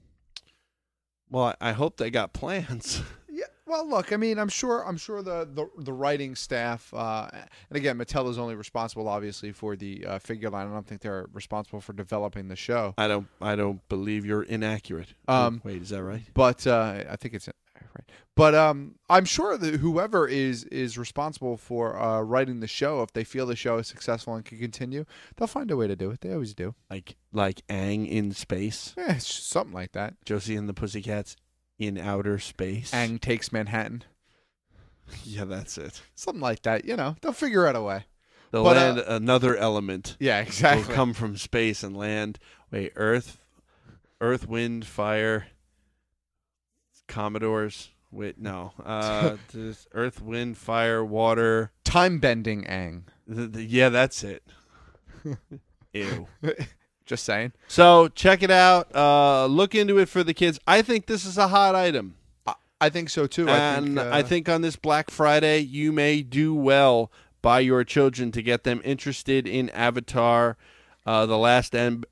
I hope they got plans. Well, look, I mean, I'm sure the writing staff, and again, Mattel is only responsible, obviously, for the figure line. I don't think they're responsible for developing the show. I don't believe you're inaccurate. Wait, is that right? But I think it's right. But I'm sure that whoever is responsible for writing the show, if they feel the show is successful and can continue, they'll find a way to do it. They always do. Like Aang in space? Yeah, it's something like that. Josie and the Pussycats in outer space. Aang takes Manhattan. Yeah, that's it. Something like that. You know, they'll figure out a way. They'll land another element. Yeah, exactly. Will come from space and land. Wait, Earth, wind, fire, Commodores. Wait, no. Earth, wind, fire, water. Time-bending Aang. Yeah, that's it. Ew. Just saying. So check it out. Look into it for the kids. I think this is a hot item. I think so too. And I think on this Black Friday, you may do well by your children to get them interested in Avatar, The Last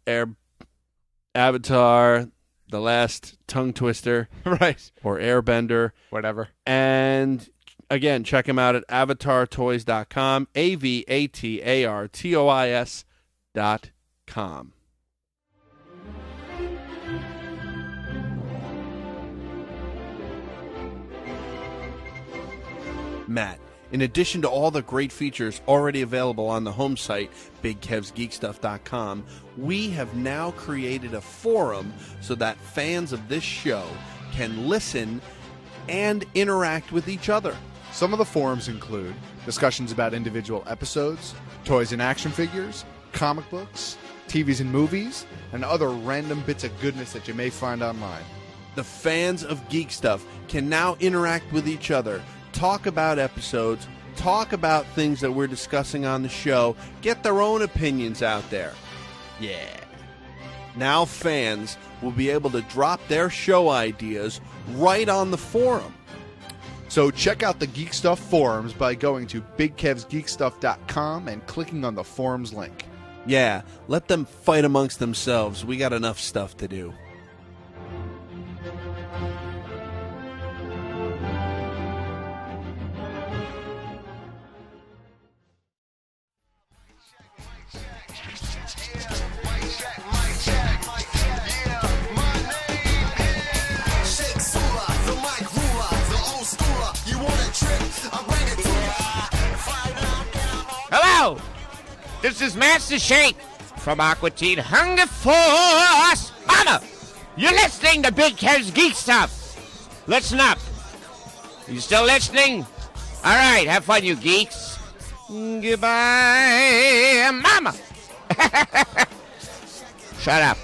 Avatar, The Last Tongue Twister, right? Or Airbender, whatever. And again, check them out at avatartoys.com. avatartoys.com. Matt, in addition to all the great features already available on the home site, BigKevsGeekStuff.com, we have now created a forum so that fans of this show can listen and interact with each other. Some of the forums include discussions about individual episodes, toys and action figures, comic books, TVs and movies, and other random bits of goodness that you may find online. The fans of Geek Stuff can now interact with each other, talk about episodes, talk about things that we're discussing on the show, get their own opinions out there. Yeah. Now fans will be able to drop their show ideas right on the forum. So check out the Geek Stuff forums by going to BigKevsGeekStuff.com and clicking on the forums link. Yeah, let them fight amongst themselves. We got enough stuff to do. Hello, this is Master Shake from Aqua Teen Hunger Force. Anna, you're listening to Big Kev's Geek Stuff. Listen up. You still listening? All right, have fun, you geeks. Goodbye, Mama. Shut up.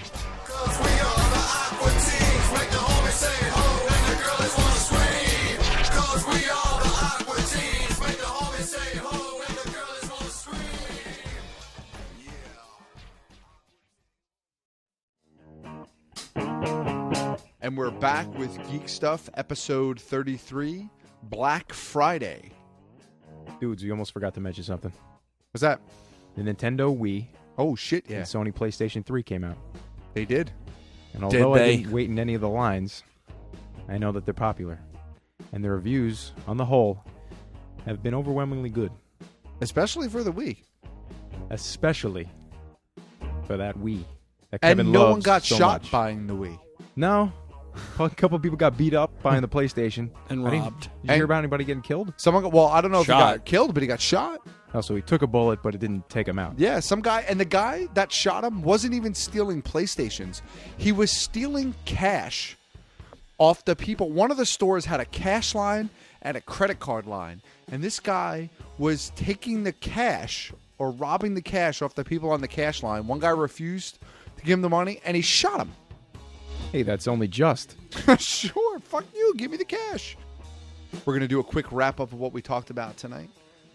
And we're back with Geek Stuff, episode 33, Black Friday. Dudes, we almost forgot to mention something. What's that? The Nintendo Wii. Oh, shit, yeah. And Sony PlayStation 3 came out. They did. And although I didn't wait in any of the lines, I know that they're popular. And the reviews, on the whole, have been overwhelmingly good. Especially for the Wii. Especially for that Wii. That and Kevin no loves one got so shot much. buying the Wii. No. A couple of people got beat up buying the PlayStation. And robbed. Did you hear about anybody getting killed? Someone, well, I don't know if he Shot. got killed, but he got shot. Oh, so he took a bullet, but it didn't take him out. Yeah, some guy, and the guy that shot him wasn't even stealing PlayStations. He was stealing cash off the people. One of the stores had a cash line and a credit card line, and this guy was taking the cash or robbing the cash off the people on the cash line. One guy refused to give him the money, and he shot him. Hey, that's only just. Sure, fuck you. Give me the cash. We're going to do a quick wrap-up of what we talked about tonight.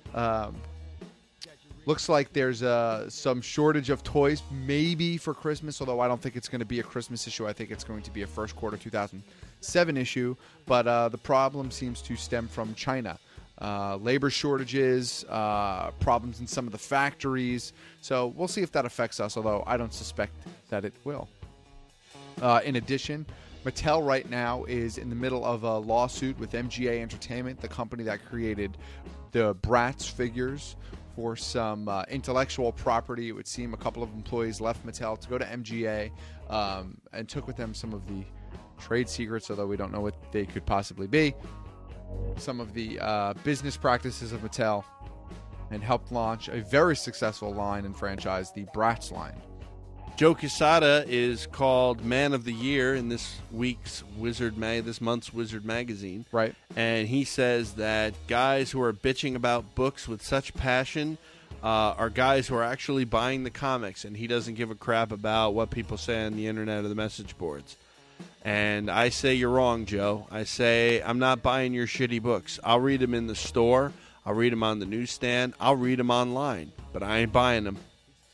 Looks like there's some shortage of toys, maybe for Christmas, although I don't think it's going to be a Christmas issue. I think it's going to be a first quarter 2007 issue. But the problem seems to stem from China. Labor shortages, problems in some of the factories. So we'll see if that affects us, although I don't suspect that it will. In addition, Mattel right now is in the middle of a lawsuit with MGA Entertainment, the company that created the Bratz figures, for some intellectual property. It would seem a couple of employees left Mattel to go to MGA and took with them some of the trade secrets, although we don't know what they could possibly be, some of the business practices of Mattel, and helped launch a very successful line and franchise, the Bratz line. Joe Quesada is called Man of the Year in this month's Wizard magazine. Right. And he says that guys who are bitching about books with such passion are guys who are actually buying the comics, and he doesn't give a crap about what people say on the internet or the message boards. And I say you're wrong, Joe. I say I'm not buying your shitty books. I'll read them in the store. I'll read them on the newsstand. I'll read them online, but I ain't buying them.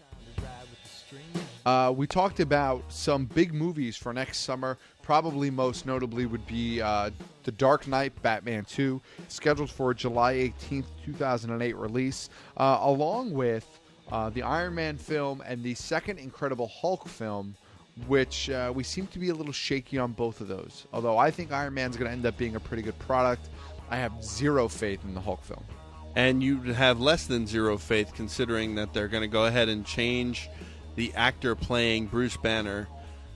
We talked about some big movies for next summer. Probably most notably would be The Dark Knight, Batman 2, scheduled for July 18th, 2008 release, along with the Iron Man film and the second Incredible Hulk film, which we seem to be a little shaky on both of those. Although I think Iron Man's going to end up being a pretty good product, I have zero faith in the Hulk film. And you have less than zero faith considering that they're going to go ahead and change the actor playing Bruce Banner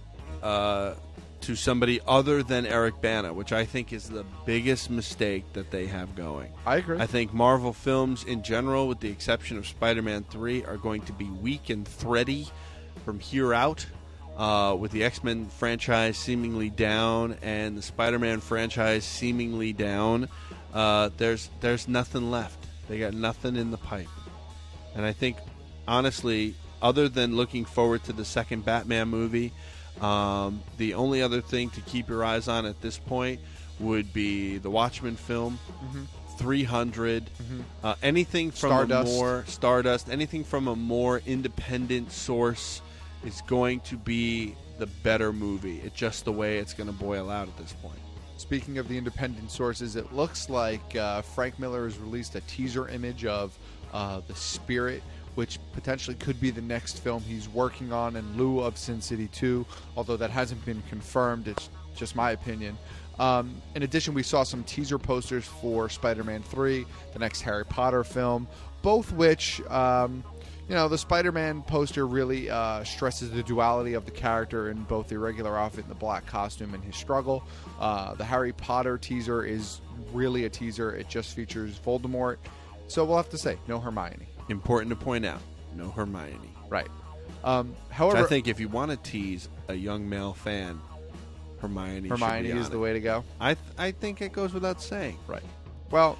to somebody other than Eric Bana, which I think is the biggest mistake that they have going. I agree. I think Marvel films in general, with the exception of Spider-Man 3, are going to be weak and thready from here out. with the X-Men franchise seemingly down and the Spider-Man franchise seemingly down, there's nothing left. They got nothing in the pipe. And I think, honestly, other than looking forward to the second Batman movie, the only other thing to keep your eyes on at this point would be the Watchmen film, 300, anything from Stardust, anything from a more independent source is going to be the better movie. It's just the way it's going to boil out at this point. Speaking of the independent sources, it looks like Frank Miller has released a teaser image of The Spirit, which potentially could be the next film he's working on in lieu of Sin City 2, although that hasn't been confirmed. It's just my opinion. In addition, we saw some teaser posters for Spider-Man 3, the next Harry Potter film, both which, the Spider-Man poster really stresses the duality of the character in both the irregular outfit and the black costume and his struggle. The Harry Potter teaser is really a teaser. It just features Voldemort. So we'll have to say, no Hermione. Important to point out, no Hermione. Right. However, I think if you want to tease a young male fan, Hermione is the way to go. I think it goes without saying. Right. Well,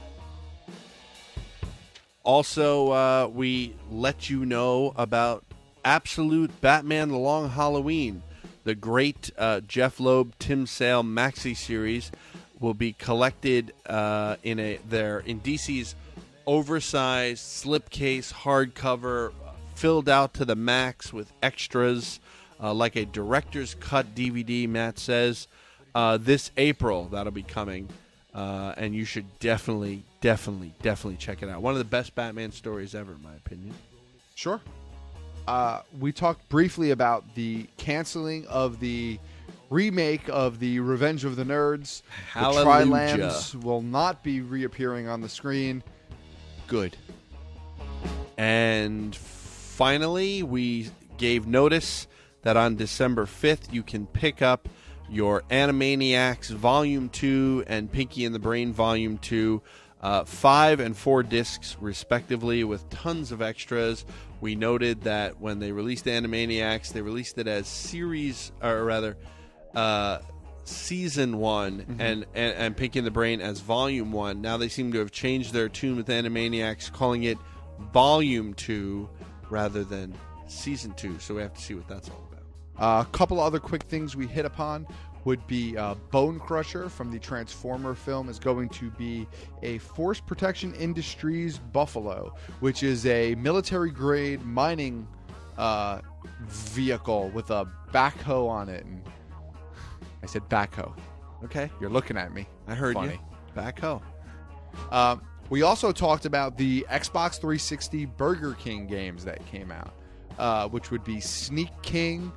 also, we let you know about Absolute Batman The Long Halloween. The great Jeff Loeb, Tim Sale maxi series will be collected in DC's oversized slipcase hardcover, filled out to the max with extras, like a director's cut DVD. Matt says this April that'll be coming, and you should definitely check it out. One of the best Batman stories ever, in my opinion. Sure. We talked briefly about the canceling of the remake of the Revenge of the Nerds. Hallelujah. The Tri-Lambs will not be reappearing on the screen. Good. And finally, we gave notice that on December 5th, you can pick up your Animaniacs Volume 2 and Pinky and the Brain Volume 2, 5 and 4 discs, respectively, with tons of extras. We noted that when they released Animaniacs, they released it as Season 1 and Pinky and the Brain as Volume 1. Now they seem to have changed their tune with Animaniacs, calling it Volume 2 rather than Season 2. So we have to see what that's all about. A couple other quick things we hit upon would be Bone Crusher from the Transformer film is going to be a Force Protection Industries Buffalo, which is a military-grade mining vehicle with a backhoe on it. And I said backhoe. Okay. You're looking at me. I heard Funny. you. Backhoe. We also talked about the Xbox 360 Burger King games that came out, which would be Sneak King.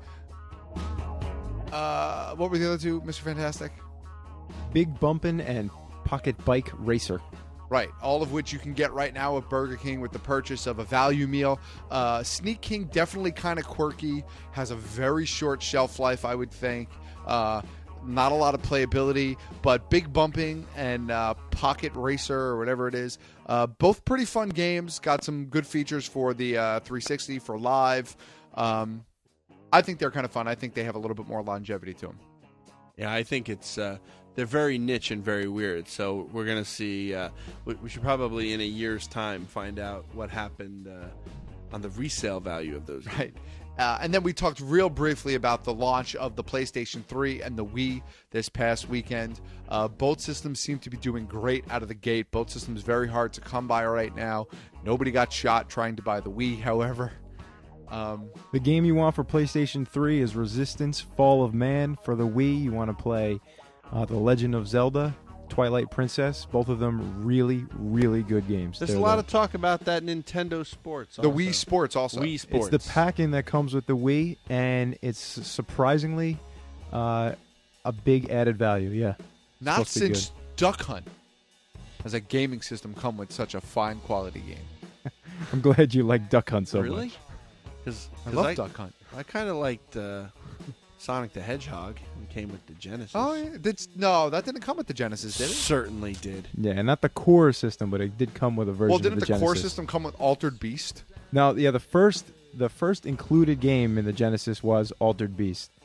What were the other two, Mr. Fantastic? Big Bumpin' and Pocket Bike Racer. Right, all of which you can get right now at Burger King with the purchase of a value meal. Sneak King, definitely kind of quirky, has a very short shelf life, I would think. Not a lot of playability, but Big Bumping and Pocket Racer or whatever it is, both pretty fun games. Got some good features for the 360 for live. I think they're kind of fun. I think they have a little bit more longevity to them. Yeah, I think it's they're very niche and very weird. So we're going to see. We should probably in a year's time find out what happened on the resale value of those. Right. And then we talked real briefly about the launch of the PlayStation 3 and the Wii this past weekend. Both systems seem to be doing great out of the gate. Both systems very hard to come by right now. Nobody got shot trying to buy the Wii, however. The game you want for PlayStation 3 is Resistance Fall of Man. For the Wii, you want to play The Legend of Zelda, Twilight Princess. Both of them really, really good games. There's a lot of talk about that Nintendo Sports. The Wii Sports also. Wii Sports. It's the pack-in that comes with the Wii, and it's surprisingly a big added value, yeah. Not since Duck Hunt has a gaming system come with such a fine quality game. I'm glad you like Duck Hunt so really? much. Because I love Duck Hunt. I kind of liked Sonic the Hedgehog. It came with the Genesis. Oh, yeah. No, that didn't come with the Genesis, did it? Certainly did. Yeah, not the core system, but it did come with a version of the Genesis. Well, didn't the core system come with Altered Beast? No, yeah, the first included game in the Genesis was Altered Beast.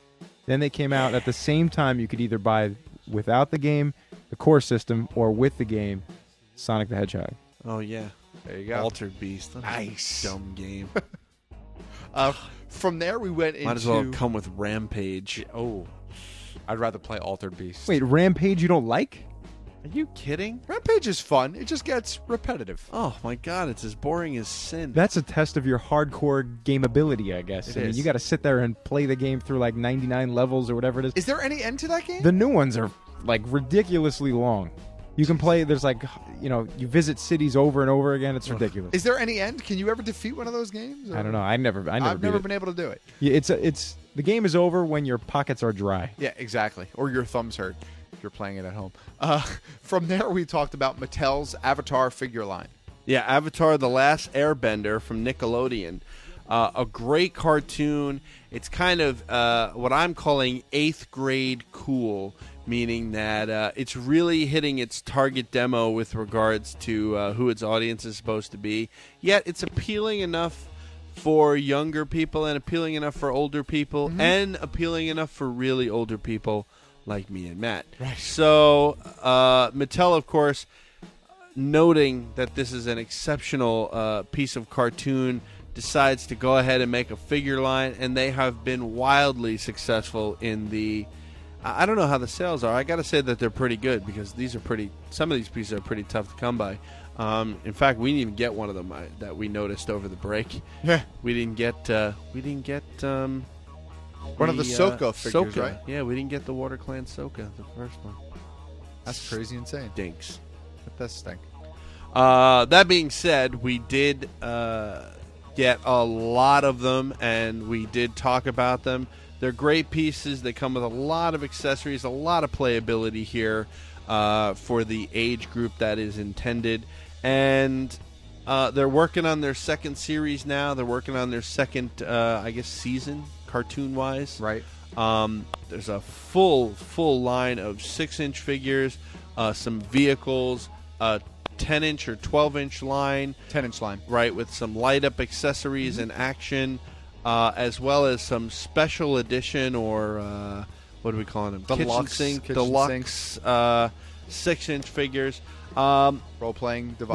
Then they came out at the same time. You could either buy without the game, the core system, or with the game, Sonic the Hedgehog. Oh, yeah. There you go. Altered Beast. Nice. Dumb game. From there, we went into... Might as well come with Rampage. Oh. I'd rather play Altered Beast. Wait, Rampage you don't like? Are you kidding? Rampage is fun. It just gets repetitive. Oh, my God. It's as boring as sin. That's a test of your hardcore gameability, I guess. I mean, you got to sit there and play the game through like 99 levels or whatever it is. Is there any end to that game? The new ones are like ridiculously long. You can play, there's like, you visit cities over and over again. It's ridiculous. Is there any end? Can you ever defeat one of those games? Or? I don't know. I've never been able to do it. Yeah, the game is over when your pockets are dry. Yeah, exactly. Or your thumbs hurt if you're playing it at home. From there, we talked about Mattel's Avatar figure line. Yeah, Avatar: The Last Airbender from Nickelodeon. A great cartoon. It's kind of what I'm calling 8th grade cool, meaning that it's really hitting its target demo with regards to who its audience is supposed to be. Yet it's appealing enough for younger people and appealing enough for older people and appealing enough for really older people like me and Matt. Right. So Mattel, of course, noting that this is an exceptional piece of cartoon, decides to go ahead and make a figure line, and they have been wildly successful in the... I don't know how the sales are. I got to say that they're pretty good because some of these pieces are pretty tough to come by. In fact, we didn't even get one of them that we noticed over the break. Yeah, we didn't get one of the Sokka figures, Sokka. right? Yeah, we didn't get the Water Clan Sokka, the first one. That's crazy insane. Stinks. It does stink. That being said, we did get a lot of them, and we did talk about them. They're great pieces. They come with a lot of accessories, a lot of playability here for the age group that is intended. And they're working on their second series now. They're working on their second, season, cartoon-wise. Right. There's a full line of 6-inch figures, some vehicles, a 10-inch or 12-inch line. 10-inch line. Right, with some light-up accessories and action. As well as some special edition or what are we calling them? Deluxe. Deluxe 6-inch figures. Role-playing the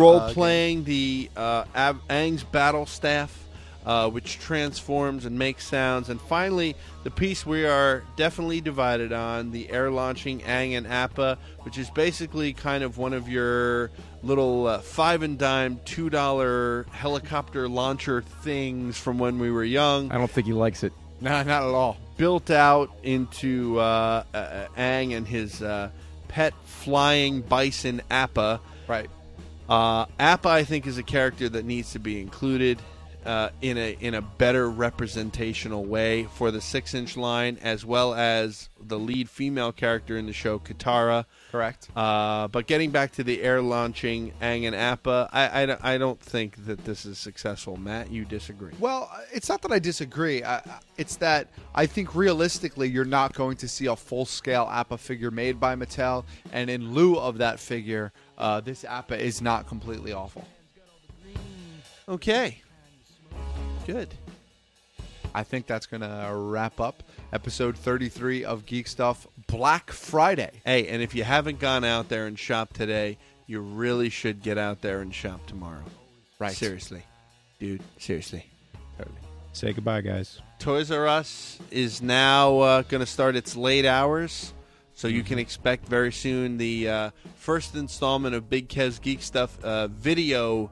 Aang's battle staff, which transforms and makes sounds. And finally, the piece we are definitely divided on, the air-launching Aang and Appa, which is basically kind of one of your little 5 and dime $2 helicopter launcher things from when we were young. I don't think he likes it. No, not at all. Built out into Aang and his pet flying bison Appa. Right. Appa, I think, is a character that needs to be included in a better representational way for the 6-inch line, as well as the lead female character in the show, Katara. Correct. But getting back to the air launching Aang and Appa, I don't think that this is successful. Matt, you disagree? Well, it's not that I disagree. It's that I think realistically you're not going to see a full-scale Appa figure made by Mattel, and in lieu of that figure, this Appa is not completely awful. Okay. Good. I think that's going to wrap up episode 33 of Geek Stuff Black Friday. Hey, and if you haven't gone out there and shopped today, you really should get out there and shop tomorrow. Right. Seriously. Dude, seriously. Totally. Say goodbye, guys. Toys R Us is now going to start its late hours, so you can expect very soon the first installment of Big Kev's Geek Stuff video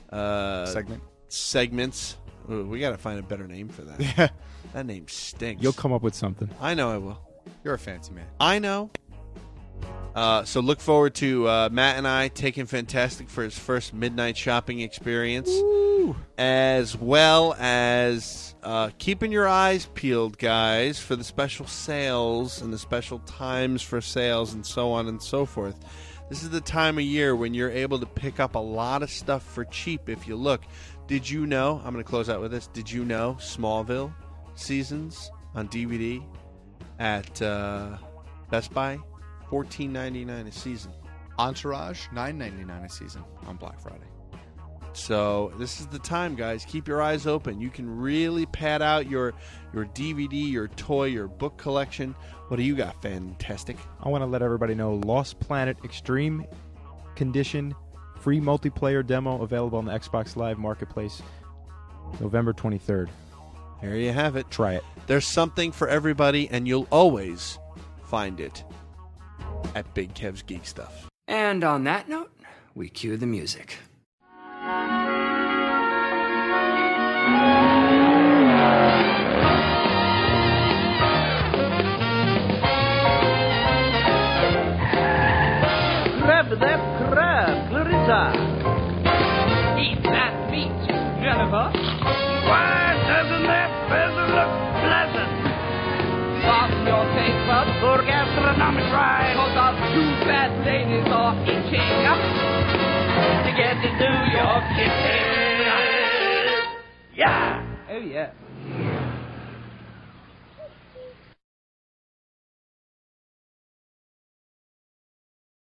segments. Ooh, we got to find a better name for that. Yeah. That name stinks. You'll come up with something. I know I will. You're a fancy man. I know. So look forward to Matt and I taking Fantastic for his first midnight shopping experience. Woo. As well as keeping your eyes peeled, guys, for the special sales and the special times for sales and so on and so forth. This is the time of year when you're able to pick up a lot of stuff for cheap if you look. Did you know, I'm going to close out with this, did you know Smallville seasons on DVD at Best Buy, $14.99 a season. Entourage, $9.99 a season on Black Friday. So this is the time, guys. Keep your eyes open. You can really pad out your DVD, your toy, your book collection. What do you got, Fantastic? I want to let everybody know Lost Planet Extreme Condition free multiplayer demo available on the Xbox Live Marketplace November 23rd. There you have it. Try it. There's something for everybody, and you'll always find it at Big Kev's Geek Stuff. And on that note, we cue the music. Grab that crab, Clarissa. Eat that meat, Jennifer. Why doesn't that feather look pleasant? Fasten your taste buds for gastronomic ride. Cause our two fat ladies are itching to get into your kitchen. Yeah. Oh, yeah.